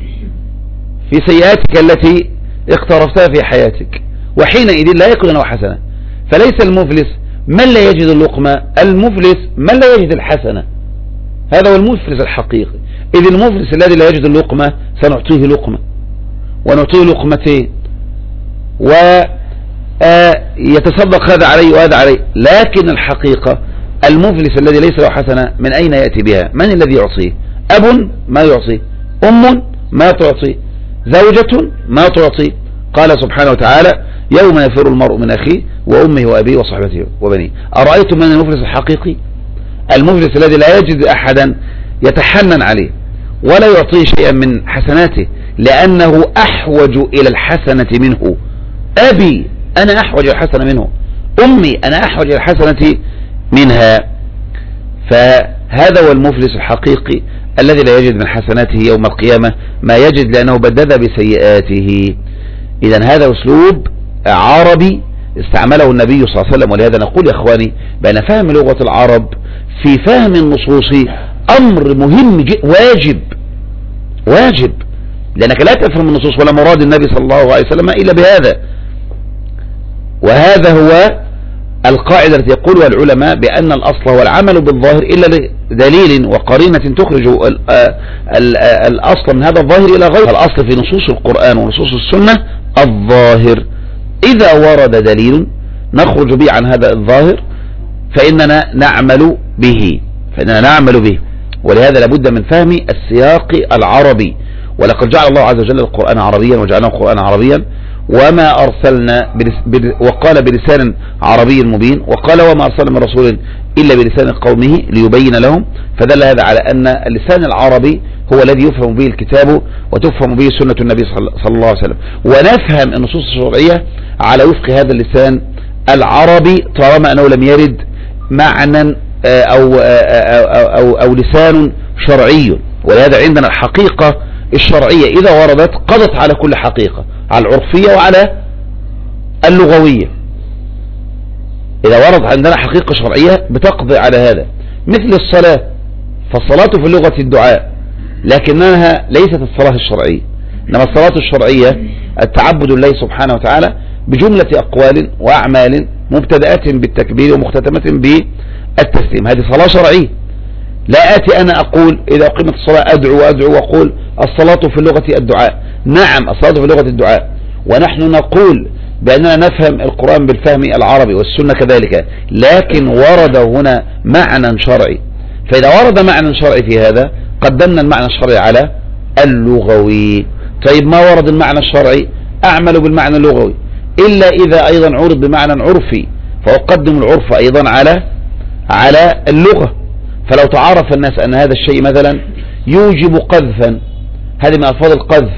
Speaker 1: في سيئاتك التي اقترفتها في حياتك، وحينئذ لا يكون له حسنة. فليس المفلس من لا يجد اللقمة، المفلس من لا يجد الحسنة، هذا هو المفلس الحقيقي. إذ المفلس الذي لا يجد اللقمة سنعطيه لقمة ونعطيه لقمتين ويتصدق هذا عليه وهذا عليه، لكن الحقيقة المفلس الذي ليس له حسنة من أين يأتي بها؟ من الذي يعطيه؟ أب ما يعطيه، أم ما تعطي، زوجة ما تعطي. قال سبحانه وتعالى: يوم يفر المرء من أخيه وأمه وأبيه وصحبته وبنيه. أرأيتم من المفلس الحقيقي؟ المفلس الذي لا يجد أحدا يتحنن عليه ولا يعطيه شيئا من حسناته، لأنه أحوج إلى الحسنة منه. أبي أنا أحوج إلى الحسنة منه، أمي أنا أحوج إلى الحسنة منها. فهذا هو المفلس الحقيقي الذي لا يجد من حسناته يوم القيامة ما يجد لأنه بدد بسيئاته. إذن هذا أسلوب عربي استعمله النبي صلى الله عليه وسلم. ولهذا نقول يا إخواني بأن فهم لغة العرب في فهم النصوص أمر مهم واجب، لأنك لا تفهم النصوص ولا مراد النبي صلى الله عليه وسلم إلا بهذا. وهذا هو القاعدة التي يقولها العلماء بأن الأصل هو العمل بالظاهر إلا دليل وقرينة تخرج الأصل من هذا الظاهر إلى غيره. الأصل في نصوص القرآن ونصوص السنة الظاهر، إذا ورد دليل نخرج به عن هذا الظاهر فإننا نعمل به. ولهذا لابد من فهم السياق العربي. ولقد جعل الله عز وجل القرآن عربيا وجعلناه قرآنا عربيا وما أرسلنا وقال بلسان عربي مبين، وقال وما أرسلنا من رسول إلا بلسان قومه ليبين لهم. فدل هذا على أن اللسان العربي هو الذي يفهم به الكتاب وتفهم به سنة النبي صلى الله عليه وسلم. ونفهم النصوص الشرعية على وفق هذا اللسان العربي طالما أنه لم يرد معنى أو لسان شرعي. ولهذا عندنا الحقيقة الشرعية إذا وردت قضت على كل حقيقة، على العرفية وعلى اللغوية. إذا ورد عندنا حقيقة شرعية بتقضي على هذا، مثل الصلاة. فالصلاة في اللغة الدعاء، لكنها ليست الصلاة الشرعية، إنما الصلاة الشرعية التعبد لله سبحانه وتعالى بجملة أقوال وأعمال مبتدأة بالتكبير ومختتمة بالتسليم. هذه صلاة شرعية. لا آتي أنا أقول إذا أقيمت الصلاة أدعو وأقول الصلاة في اللغة الدعاء. نعم الصلاة في اللغة الدعاء، ونحن نقول بأننا نفهم القرآن بالفهم العربي والسنة كذلك، لكن ورد هنا معنى شرعي. فإذا ورد معنى شرعي في هذا قدمنا المعنى الشرعي على اللغوي. طيب ما ورد المعنى الشرعي أعمل بالمعنى اللغوي، إلا إذا أيضا عرض بمعنى عرفي فأقدم العرف أيضا على اللغة. فلو تعارف الناس أن هذا الشيء مثلا يوجب قذفا، هذه من ألفاظ القذف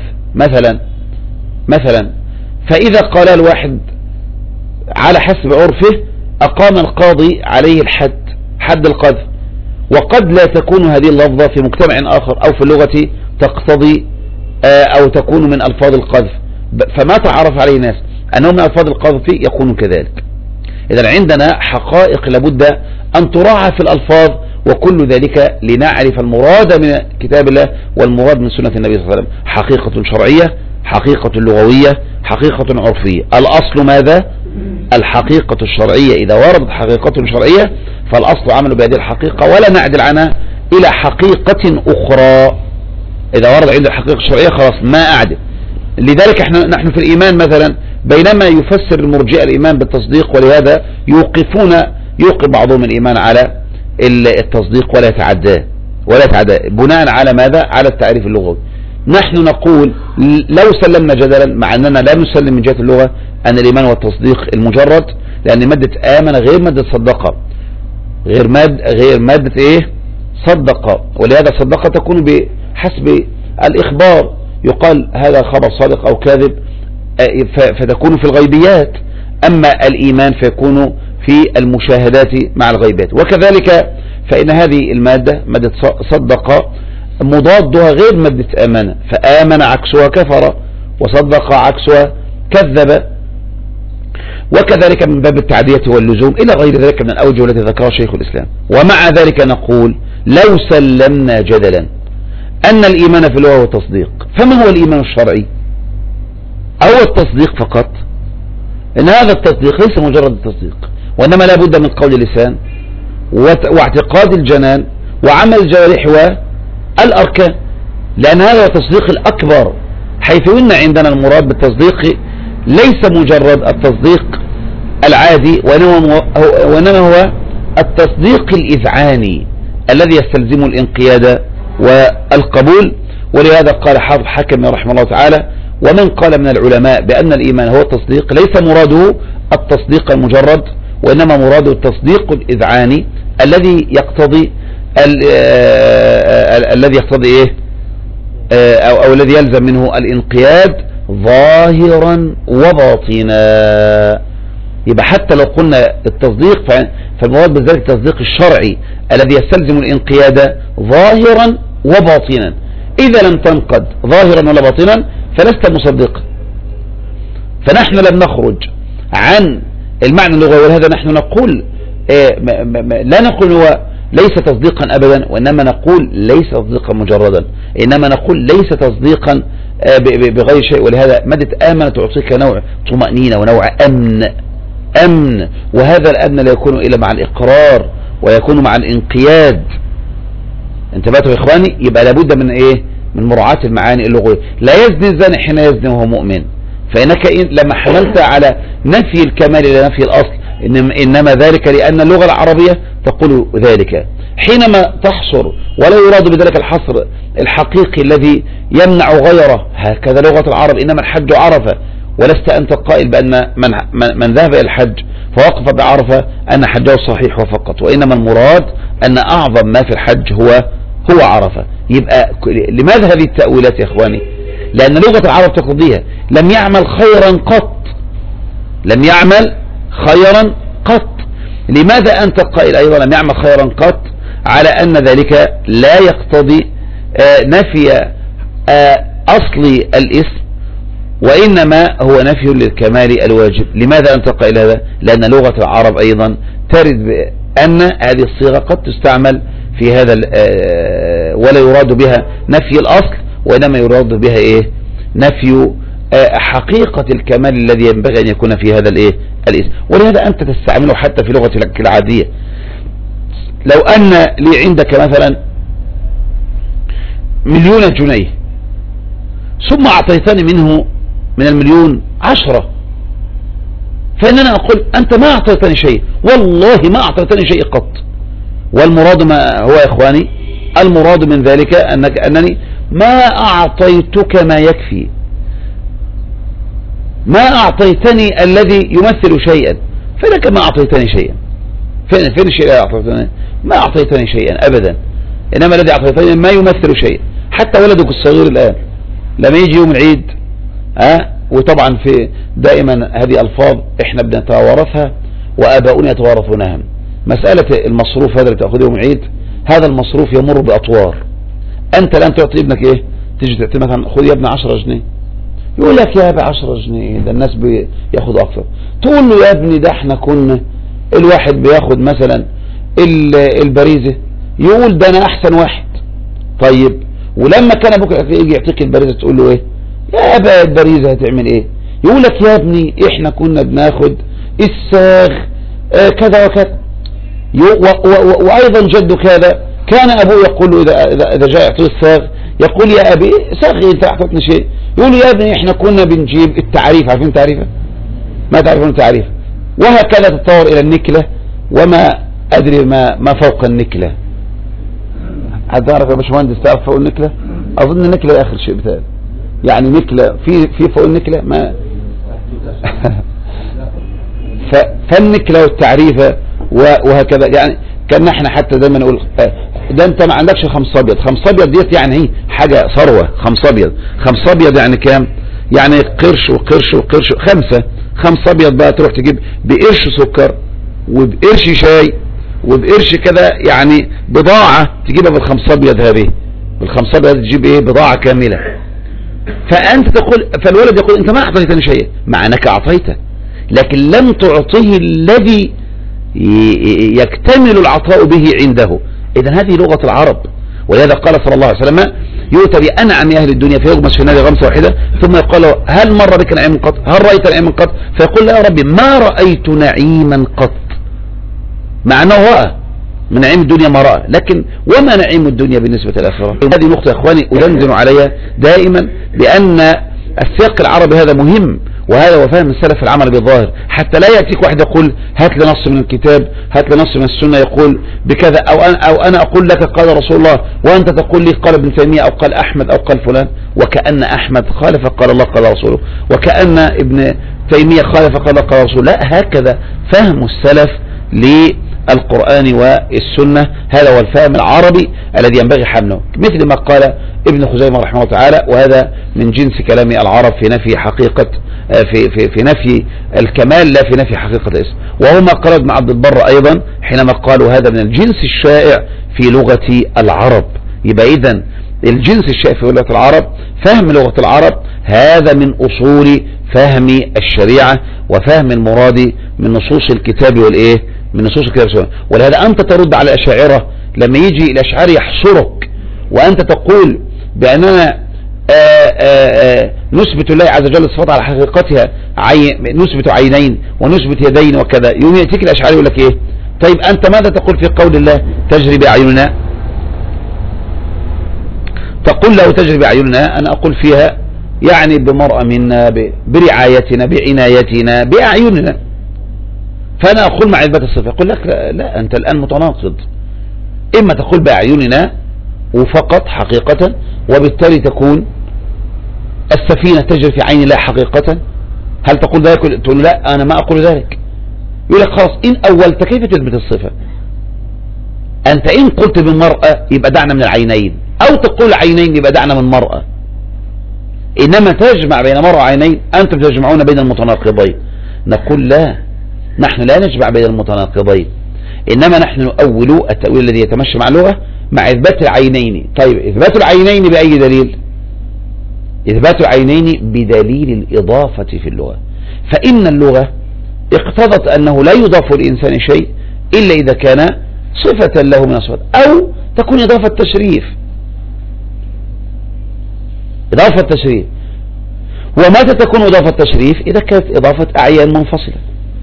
Speaker 1: مثلا، فإذا قال الواحد على حسب عرفه أقام القاضي عليه حد القذف. وقد لا تكون هذه اللفظة في مجتمع آخر أو في اللغة تقتضي أو تكون من ألفاظ القذف، فما تعرف عليه الناس أنه من ألفاظ القذف يكون كذلك. إذا عندنا حقائق لابد أن تراعى في الألفاظ، وكل ذلك لنعرف المراد من كتاب الله والمراد من سنة النبي صلى الله عليه وسلم. حقيقة شرعية، حقيقة لغوية، حقيقة عرفية. الأصل ماذا؟ الحقيقة الشرعية. إذا وردت حقيقة شرعية فالأصل عمل بهذه الحقيقة ولا نعدل عنها إلى حقيقة أخرى. إذا ورد عند الحقيقة الشرعية خلاص ما أعدل. لذلك نحن في الإيمان مثلا بينما يفسر المرجئة الإيمان بالتصديق، ولهذا يوقف بعضهم الإيمان على التصديق ولا يتعدى بناء على ماذا؟ على التعريف اللغوي. نحن نقول لو سلمنا جدلا، مع أننا لا نسلم من جهة اللغة أن الإيمان والتصديق المجرد، لأن مادة آمن غير مادة صدقة، غير مادة صدقة. ولهذا صدقة تكون بحسب الإخبار، يقال هذا خبر صادق أو كاذب، فتكون في الغيبيات. أما الإيمان فيكون في المشاهدات مع الغيبات. وكذلك فإن هذه المادة مادة صدقة مضادها غير مادة آمنة، فآمن عكسها كفر، وصدق عكسها كذب. وكذلك من باب التعدية واللزوم إلى غير ذلك من الأوجه التي ذكرها شيخ الإسلام. ومع ذلك نقول لو سلمنا جدلا أن الإيمان في اللغة والتصديق، فما هو الإيمان الشرعي؟ أو التصديق فقط؟ إن هذا التصديق ليس مجرد التصديق، وإنما لا بد من قول اللسان واعتقاد الجنان وعمل الجوارح والأركان، لأن هذا هو التصديق الأكبر. حيث إن عندنا المراد بالتصديق ليس مجرد التصديق العادي، وإنما هو التصديق الإذعاني الذي يستلزم الانقياد والقبول. ولهذا قال حافظ حكم رحمه الله تعالى: ومن قال من العلماء بأن الإيمان هو التصديق ليس مراده التصديق المجرد، وإنما مراده التصديق الإذعاني الذي يقتضي أو الذي يلزم منه الانقياد ظاهرا وباطنا. يبقى حتى لو قلنا التصديق فالمراد بذلك التصديق الشرعي الذي يستلزم الانقياد ظاهرا وباطنا. إذا لم تنقد ظاهرا ولا باطنا فلست مصدقا. فنحن لم نخرج عن المعنى اللغوي، ولهذا نحن نقول لا نقول هو ليس تصديقا أبدا، وإنما نقول ليس تصديقا مجردا، إنما نقول ليس تصديقا بغير شيء. ولهذا مادة آمن تعطيك نوع طمأنينة ونوع أمن، وهذا الأمن لا يكون إلا مع الإقرار ويكون مع الانقياد. انتبهتوا يا إخواني؟ يبقى لابد من إيه؟ من مراعاة المعاني اللغوية. لا يزني الزاني حين يزني وهو مؤمن، فإنك لما حملت على نفي الكمال إلى نفي الأصل إنما ذلك لأن اللغة العربية تقول ذلك. حينما تحصر ولا يراد بذلك الحصر الحقيقي الذي يمنع غيره، هكذا لغة العرب، إنما الحج عرفة، ولست أنت القائل بأن من ذهب إلى الحج فوقف بعرفة أن حجه صحيح وفقط، وإنما المراد أن أعظم ما في الحج هو عرفة. يبقى لماذا هذه التأويلات يا إخواني؟ لأن لغة العرب تقضيها لم يعمل خيرا قط، لم يعمل خيرا قط. لماذا أنت القائل أيضا لم يعمل خيرا قط، على أن ذلك لا يقتضي نفي أصل الاسم، وإنما هو نفي للكمال الواجب. لماذا أنت قائل هذا؟ لأن لغة العرب أيضا ترد بأن هذه الصيغة قد تستعمل في هذا ولا يراد بها نفي الأصل، وإنما يراد بها إيه؟ نفي حقيقة الكمال الذي ينبغي أن يكون في هذا الإيه؟ الاسم. ولهذا أنت تستعمله حتى في لغتك العادية. لو أن لي عندك مثلا 1,000,000 جنيه، ثم أعطيتني منه من 1,000,000 10، فإننا أقول أنت ما أعطيتني شيء، والله ما أعطيتني شيء قط. والمراد ما هو يا إخواني؟ المراد من ذلك أنني ما أعطيتك ما يكفي، ما أعطيتني الذي يمثل شيئا، فإنك ما أعطيتني شيئا. فين الشيء الذي أعطيتني؟ ما أعطيتني شيئا أبدا، إنما الذي أعطيتني ما يمثل شيئا. حتى ولدك الصغير الآن لما يجي يوم العيد وطبعا في دائما هذه ألفاظ إحنا بنتوارثها وآباؤنا يتوارثونها. مسألة المصروف هذا اللي تأخذه يوم العيد، هذا المصروف يمر بأطوار. أنت الآن تعطي ابنك إيه؟ تيجي تعطي مثلا خذ يا ابن 10 جنيه، يقول لك يا ابي 10 جنيه ده الناس بياخد أكثر. تقول له يا ابني ده احنا كنا الواحد بياخد مثلا البريزة، يقول ده أنا أحسن واحد. طيب ولما كان أبوك يجي يعطيك البريزة تقول له إيه؟ يا أبا البريزة هتعمل إيه؟ يقول لك يا ابني إحنا كنا بناخد الساغ كذا وكذا. وأيضا جدك هذا كان أبوه يقول له إذا جاء يعطيه الساغ يقول يا أبي ساغي أنت أعطتني شيء، يقول يا ابني إحنا كنا بنجيب التعريف. عارفين تعريفه؟ ما تعرفون التعريف؟ وهكذا تتطور إلى النكلة وما أدري ما فوق النكلة. حد تعرف يا باشمهندس تعرف فوق النكلة؟ أظن النكلة آخر شيء بتاعي، يعني نكلة في فوق النكلة ما فالنكلة والتعريفة وهكذا. يعني كان احنا حتى دايما نقول ده انت ما عندكش خمس ابيض. خمس ابيض ديت يعني هي حاجة ثروة. خمس ابيض يعني كام؟ يعني قرش وقرش وقرش، خمس ابيض بقى تروح تجيب بقرش سكر وبقرش شاي وبقرش كذا، يعني بضاعة تجيبها بالخمس ابيض. هذه بالخمس ابيض تجيب ايه؟ بضاعة كاملة. فانت تقول، فالولد يقول انت ما اعطيتني شيء، مع انك اعطيته لكن لم تعطيه الذي يكتمل العطاء به عنده. اذا هذه لغة العرب. ولهذا قال صلى الله عليه وسلم يؤتى بأنعم أهل الدنيا فيغمس في النار غمسة واحدة، ثم يقول له هل مر بك نعيم قط؟ هل رأيت نعيما قط؟ فيقول له يا ربي ما رأيت نعيما قط، مع أنه رأى من نعيم الدنيا ما رأى، لكن وما نعيم الدنيا بالنسبة للآخرة؟ هذه نقطة يا إخواني أدندن عليها دائما، بأن السياق العربي هذا مهم، وهذا هو فهم السلف العمل بالظاهر، حتى لا يأتيك واحد يقول هات لي نص من الكتاب، هات لي نص من السنة يقول بكذا، أو أنا أقول لك قال رسول الله وأنت تقول لي قال ابن تيمية أو قال أحمد أو قال فلان، وكأن أحمد قال فقال الله قال رسوله، وكأن ابن تيمية قال فقال قال رسوله. لا، هكذا فهم السلف القرآن والسنة. هذا هو الفهم العربي الذي ينبغي حمله، مثل ما قال ابن خزيمة رحمه الله تعالى، وهذا من جنس كلام العرب في نفي حقيقة في نفي الكمال لا في نفي حقيقة الاسم. وهو ما قال ابن عبد البر أيضا حينما قالوا هذا من الجنس الشائع في لغة العرب. يبقى إذن الجنس الشائع في لغة العرب فهم لغة العرب، هذا من أصول فهم الشريعة وفهم المراد من نصوص الكتاب والإيه، من نصوص الكتاب والسنة. ولهذا أنت ترد على الأشاعرة لما يجي الأشعري يحصرك وأنت تقول بأننا نثبت الله عز وجل الصفات على حقيقتها، نثبت عينين ونثبت يدين وكذا، يوم يأتيك الأشعري يقول لك إيه؟ طيب أنت ماذا تقول في قول الله تجري بأعيننا؟ تقول له تجري بأعيننا، أنا أقول فيها يعني بمرأة منا، برعايتنا، بعنايتنا، بأعيننا. فأنا أقول مع إثبات الصفة، أقول لك لا أنت الآن متناقض. إما تقول بأعيننا وفقط حقيقة، وبالتالي تكون السفينة تجري في عين الله حقيقة. هل تقول ذلك؟ تقول لا أنا ما أقول ذلك. يقول لك خلاص إن أولت كيف تثبت الصفة؟ أنت إن قلت بالمرأة يبقى دعنا من العينين، أو تقول عينين يبقى دعنا من مرأة. إنما تجمع بين مرأة وعينين، أنتم تجمعون بين المتناقضين. نقول لا، نحن لا نجمع بين المتناقضين، إنما نحن نؤول التأويل الذي يتمشى مع اللغة مع إثبات العينين. طيب إثبات العينين بأي دليل؟ إثبات العينين بدليل الإضافة في اللغة. فإن اللغة اقتضت أنه لا يضاف للإنسان شيء إلا إذا كان صفة له من الصفات، أو تكون إضافة تشريف. إضافة تشريف. ومتى تكون إضافة تشريف؟ إذا كانت إضافة أعيان منفصلة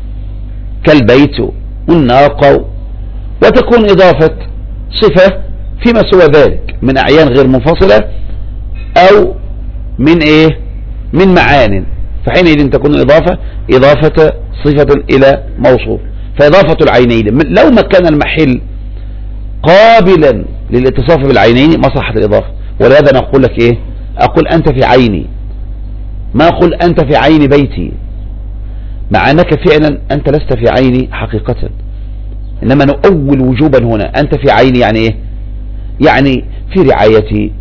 Speaker 1: كالبيت والناقة، وتكون إضافة صفة فيما سوى ذلك من أعيان غير منفصلة أو من إيه؟ من معان. فحينئذ تكون الإضافة إضافة صفة إلى موصوف. فإضافة العينين لو ما كان المحل قابلا للاتصاف بالعينين ما صحت الإضافة. ولهذا نقول لك إيه؟ أقول أنت في عيني، ما أقول أنت في عين بيتي، مع أنك فعلا أنت لست في عيني حقيقة، إنما نؤول وجوبا هنا. أنت في عيني يعني إيه؟ يعني في رعايتي،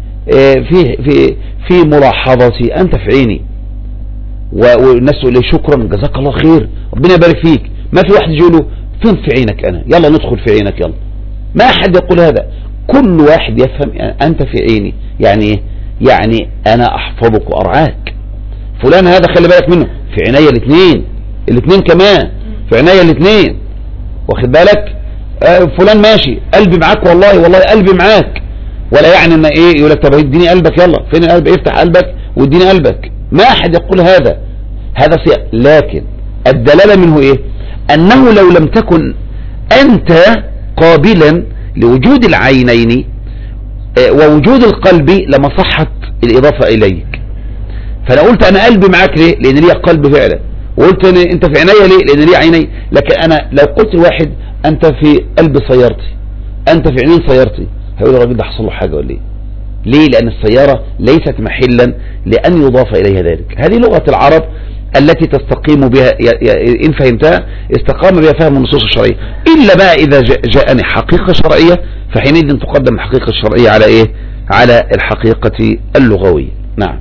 Speaker 1: في ملاحظتي، أنت في عيني. والناس تقول لي شكرا جزاك الله خير ربنا يبارك فيك. ما في واحد يقول له فين في عينك أنا، يلا ندخل في عينك يلا. ما أحد يقول هذا. كل واحد يفهم يعني أنت في عيني يعني إيه؟ يعني أنا أحفظك وأرعاك. فلان هذا خلي بالك منه في عناية الاثنين كمان في عناية الاثنين، واخد بالك؟ فلان ماشي قلبي معاك، والله قلبي معاك. ولا يعني ان ايه يقول لك طب اديني قلبك، يلا فين القلب؟ افتح قلبك واديني قلبك. ما احد يقول هذا سيء. لكن الدلالة منه ايه؟ انه لو لم تكن انت قابلا لوجود العينين ووجود القلب لما صحت الاضافة اليك. فانا قلت انا قلبي معاك ليه؟ لان لي قلب فعلا. وقلت انت في عناية ليه؟ لان لي عيني. لكن انا لو قلت لواحد انت في قلب سيارتي، انت في عينين سيارتي، هيقول الراجل ده حصل له حاجة ولا ايه؟ ليه؟ لان السيارة ليست محلا لان يضاف اليها ذلك. هذه لغة العرب التي تستقيم بها، ان فهمتها استقام بها فهم النصوص الشرعية. الا بقى اذا جاءني حقيقة شرعية فحينئذ تقدم الحقيقة الشرعية على ايه؟ على الحقيقة اللغوية. نعم.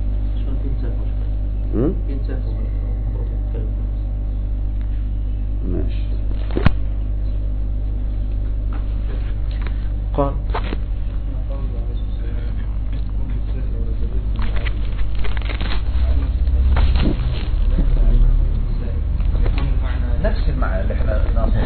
Speaker 1: ماشي.
Speaker 2: قال
Speaker 1: نفس المعنى اللي احنا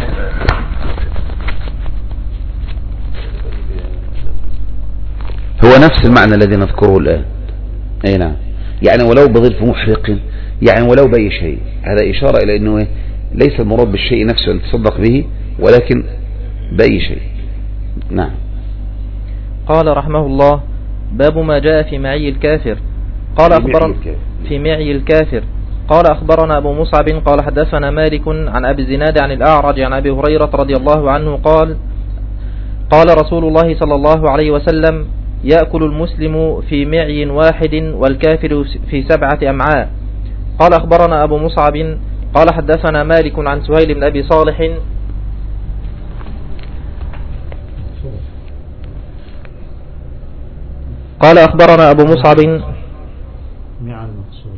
Speaker 1: هو نفس المعنى الذي نذكره الآن. اي نعم. يعني ولو بظلف محرق، يعني ولو بأي شيء. هذا إشارة إلى أنه ليس المراد بالشيء نفسه أن تصدق به، ولكن بأي شيء. نعم.
Speaker 2: قال رحمه الله: باب ما جاء في معي الكافر. قال أخبرنا في معي الكافر. قال أخبرنا أبو مصعب قال حدثنا مالك عن أبي الزناد عن الأعرج عن أبي هريرة رضي الله عنه قال: قال رسول الله صلى الله عليه وسلم: يأكل المسلم في معي واحد والكافر في 7 أمعاء. قال أخبرنا أبو مصعب قال حدثنا مالك عن سهيل بن أبي صالح قال أخبرنا أبو مصعب
Speaker 3: معا مقصود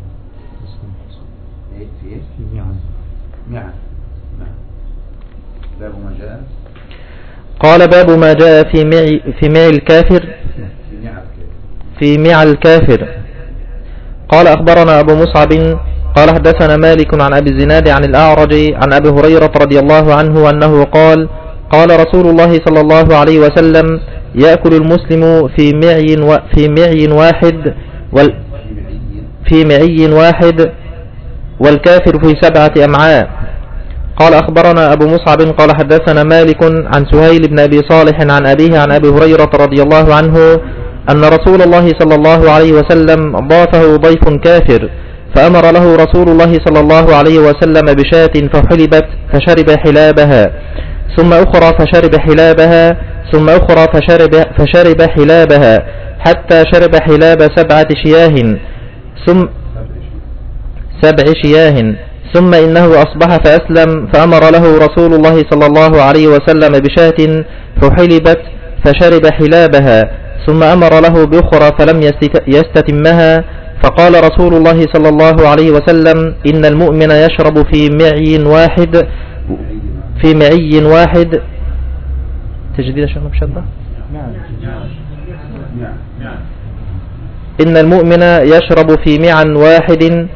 Speaker 1: في معا باب ما جاء
Speaker 2: قال باب ما جاء في معي الكافر في معي الكافر. قال أخبرنا أبو مصعب قال حدثنا مالك عن أبي الزناد عن الأعرج عن أبي هريرة رضي الله عنه أنه قال قال رسول الله صلى الله عليه وسلم يأكل المسلم في معي واحد والكافر في 7 أمعاء. قال أخبرنا أبو مصعب قال حدثنا مالك عن سهيل بن أبي صالح عن أبيه عن أبي هريرة رضي الله عنه أن رسول الله صلى الله عليه وسلم ضافه ضيف كافر فأمر له رسول الله صلى الله عليه وسلم بشاة فحلبت فشرب حلابها ثم أخرى فشرب حلابها ثم أخرى فشرب حلابها حتى شرب حلاب 7 شياه ثم إنه أصبح فأسلم فأمر له رسول الله صلى الله عليه وسلم بشاة فحلبت فشرب حلابها ثم أمر له بأخرى فلم يستتمها فقال رسول الله صلى الله عليه وسلم إن المؤمن يشرب في معي واحد تجديد شيخنا بشدة إن المؤمن يشرب في معا واحد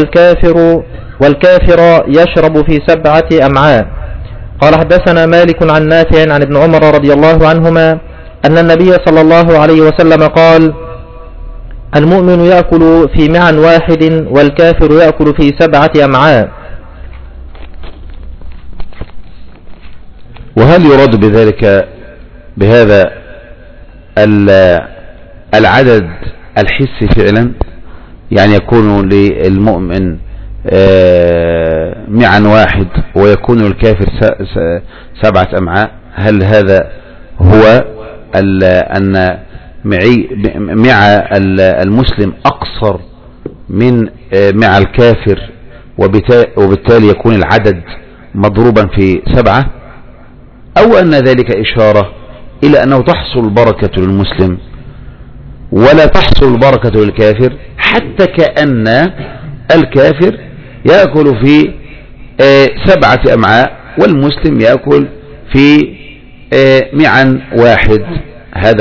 Speaker 2: والكافر يشرب في 7 أمعاء. قال حدثنا مالك عن نافع عن ابن عمر رضي الله عنهما أن النبي صلى الله عليه وسلم قال المؤمن يأكل في معا واحد والكافر يأكل في 7 أمعاء.
Speaker 1: وهل يراد بذلك بهذا العدد الحسي فعلا يعني يكون للمؤمن معا واحد ويكون الكافر 7 أمعاء؟ هل هذا هو أن مع المسلم أقصر من مع الكافر وبالتالي يكون العدد مضروبا في 7، أو أن ذلك إشارة إلى أنه تحصل البركة للمسلم ولا تحصل البركة للكافر، حتى كأن الكافر يأكل في 7 أمعاء والمسلم يأكل في معا واحد. هذا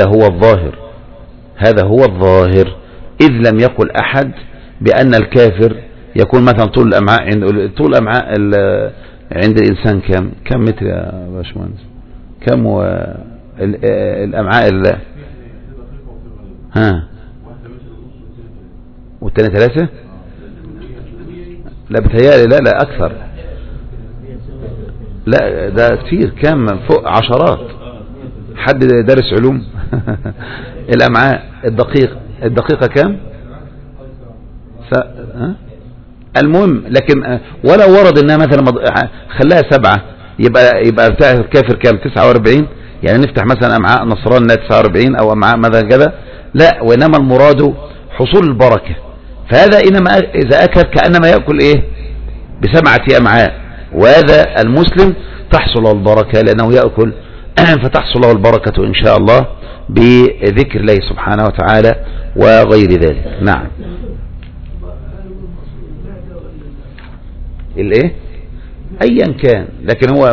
Speaker 1: هو الظاهر إذ لم يقل أحد بأن الكافر يكون مثلا طول الأمعاء عند الإنسان كم متر يا باشمهندس؟ كم الأمعاء والتاني 3؟ لا بتهيألي لا أكثر، لا ده كتير، كم فوق عشرات. حد دارس علوم؟ الأمعاء الدقيقة كم؟ المهم، لكن ولا ورد انها مثلا خلاها 7 يبقى بتاع الكافر كام؟ 49. يعني نفتح مثلا امعاء نصران 49 او امعاء مثلا كذا، لا، وانما المراد حصول البركة. فهذا انما اذا اكل كأنما يأكل ايه ب7 أمعاء، وهذا المسلم تحصل له البركة لانه يأكل فتحصل له البركة ان شاء الله بذكر الله سبحانه وتعالى وغير ذلك. نعم. الايه ايا كان، لكن هو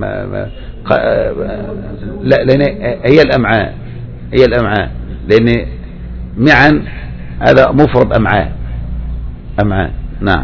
Speaker 1: لا، لان هي الامعاء لان معا هذا مفرد امعاء. نعم.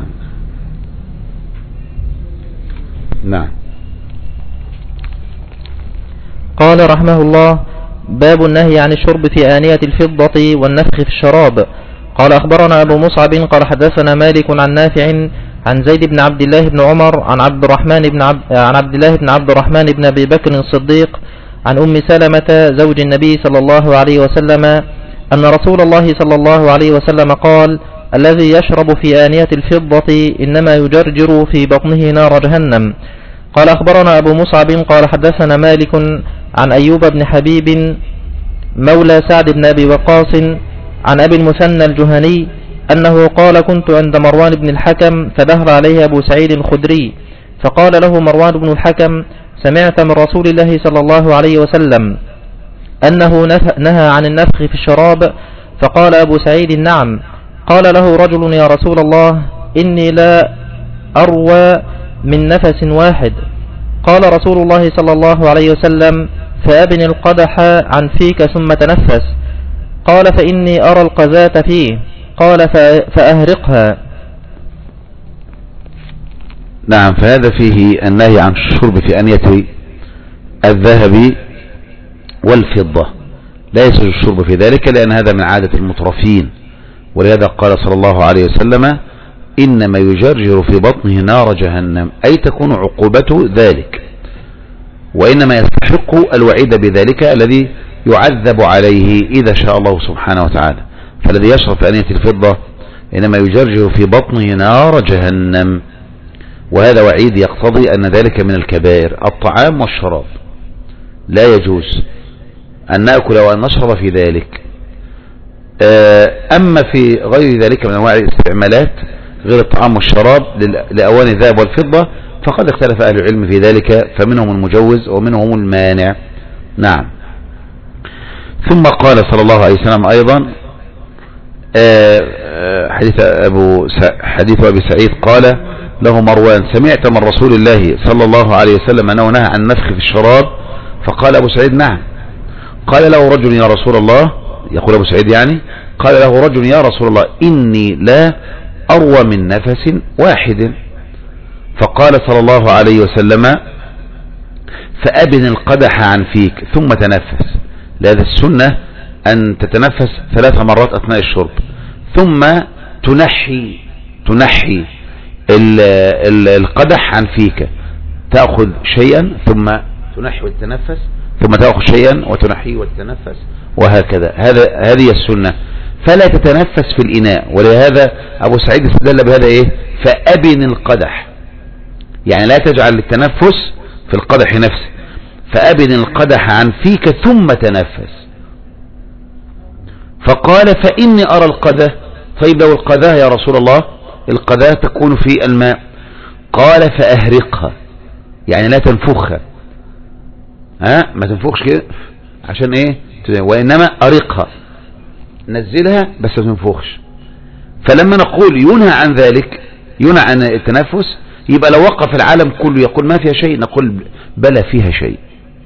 Speaker 2: قال رحمه الله: باب النهي عن الشرب في آنية الفضة والنفخ في الشراب. قال أخبرنا أبو مصعب قال حدثنا مالك عن نافع عن زيد بن عبد الله بن عمر عن عبد الله بن عبد الرحمن بن أبي بكر الصديق عن أم سلمة زوج النبي صلى الله عليه وسلم أن رسول الله صلى الله عليه وسلم قال: الذي يشرب في آنية الفضة إنما يجرجر في بطنه نار جهنم. قال أخبرنا أبو مصعب قال حدثنا مالك عن أيوب بن حبيب مولى سعد بن أبي وقاص عن أبي المثنى الجهني أنه قال: كنت عند مروان بن الحكم فدهر عليه أبو سعيد الخدري فقال له مروان بن الحكم: سمعت من رسول الله صلى الله عليه وسلم أنه نهى عن النفخ في الشراب فقال أبو سعيد نعم. قال له رجل يا رسول الله إني لا أروى من نفس واحد. قال رسول الله صلى الله عليه وسلم فأبن القدح عن فيك ثم تنفس. قال فإني أرى القذاة فيه. قال فأهرقها.
Speaker 1: نعم. فهذا فيه النهي عن الشرب في أنية الذهب والفضة، لا يجوز الشرب في ذلك لأن هذا من عادة المترفين، ولهذا قال صلى الله عليه وسلم إنما يجرجر في بطنه نار جهنم، أي تكون عقوبته ذلك، وإنما يستحق الوعيد بذلك الذي يعذب عليه إذا شاء الله سبحانه وتعالى. فالذي يشرب في أنية الفضة إنما يجرجر في بطنه نار جهنم، وهذا وعيد يقتضي أن ذلك من الكبائر. الطعام والشراب لا يجوز أن نأكل وأن نشرب في ذلك. أما في غير ذلك من أنواع الاستعمالات غير الطعام والشراب لأواني الذهب والفضة فقد اختلف أهل العلم في ذلك، فمنهم المجوز ومنهم المانع. نعم. ثم قال صلى الله عليه وسلم أيضا حديث أبي سعيد قال له مروان سمعت من رسول الله صلى الله عليه وسلم أنه نهى عن النفخ في الشراب؟ فقال أبو سعيد نعم. قال له رجل يا رسول الله، يقول أبو سعيد يعني، قال له رجل يا رسول الله إني لا أروى من نفس واحد. فقال صلى الله عليه وسلم فأبن القدح عن فيك ثم تنفس. لهذا السنة أن تتنفس 3 مرات أثناء الشرب، ثم تنحي القدح عن فيك، تأخذ شيئا ثم تنحي وتتنفس، ثم تأخذ شيئا وتنحي وتتنفس، وهكذا. هذه السنة، فلا تتنفس في الإناء. ولهذا أبو سعيد استدل بهذا إيه؟ فأبن القدح، يعني لا تجعل التنفس في القدح نفسه، فأبن القدح عن فيك ثم تنفس. فقال فإني أرى القذاة. طيب لو القذاة يا رسول الله، القذاة تكون في الماء. قال فأهرقها، يعني لا تنفخها، ما تنفخش كده عشان ايه، وإنما أرقها، نزلها بس ما تنفخش. فلما نقول ينهى عن ذلك، ينهى عن التنفس، يبقى لو وقف العالم كله يقول ما فيها شيء، نقول بلى فيها شيء،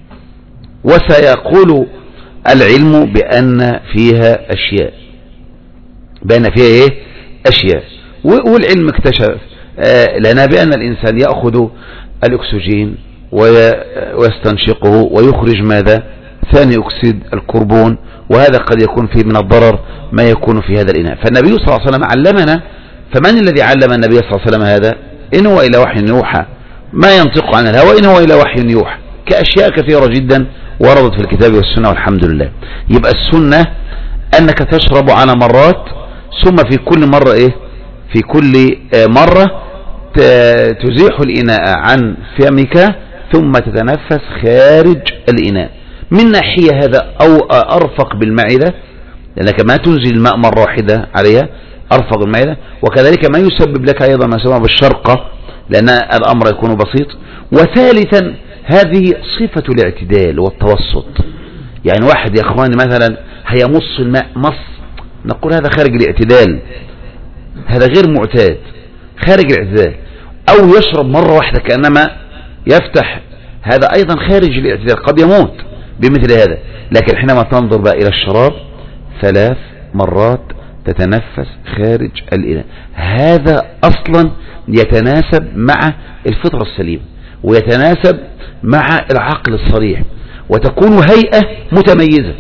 Speaker 1: وسيقول العلم بأن فيها أشياء، بأن فيها ايه أشياء. والعلم اكتشف لنا بأن الإنسان يأخذ الأكسجين ويستنشقه ويخرج ماذا؟ ثاني أكسيد الكربون، وهذا قد يكون فيه من الضرر ما يكون في هذا الإناء. فالنبي صلى الله عليه وسلم علمنا. فمن الذي علم النبي صلى الله عليه وسلم هذا؟ إن هو إلى وحي يوحى، ما ينطق عن الهوى، إن هو إلى وحي يوحى، كأشياء كثيرة جدا وردت في الكتاب والسنة والحمد لله. يبقى السنة أنك تشرب على مرات، ثم في كل مرة إيه؟ في كل مرة تزيح الإناء عن فمك ثم تتنفس خارج الإناء. من ناحية هذا أو أرفق بالمعدة، لأنك ما تنزل الماء مرة واحدة عليها، أرفق بالمعدة. وكذلك ما يسبب لك أيضا ما يسمى بالشرقة، لأن الأمر يكون بسيط. وثالثا هذه صفة الاعتدال والتوسط. يعني واحد يا أخواني مثلا هيمص الماء نقول هذا خارج الاعتدال، هذا غير معتاد، خارج الاعتدال. أو يشرب مرة واحدة كأنما يفتح، هذا أيضا خارج الاعتدال، قد يموت بمثل هذا. لكن حينما تنظر بقى إلى الشراب 3 مرات تتنفس خارج الإناء، هذا أصلا يتناسب مع الفطرة السليمة، ويتناسب مع العقل الصريح، وتكون هيئة متميزة.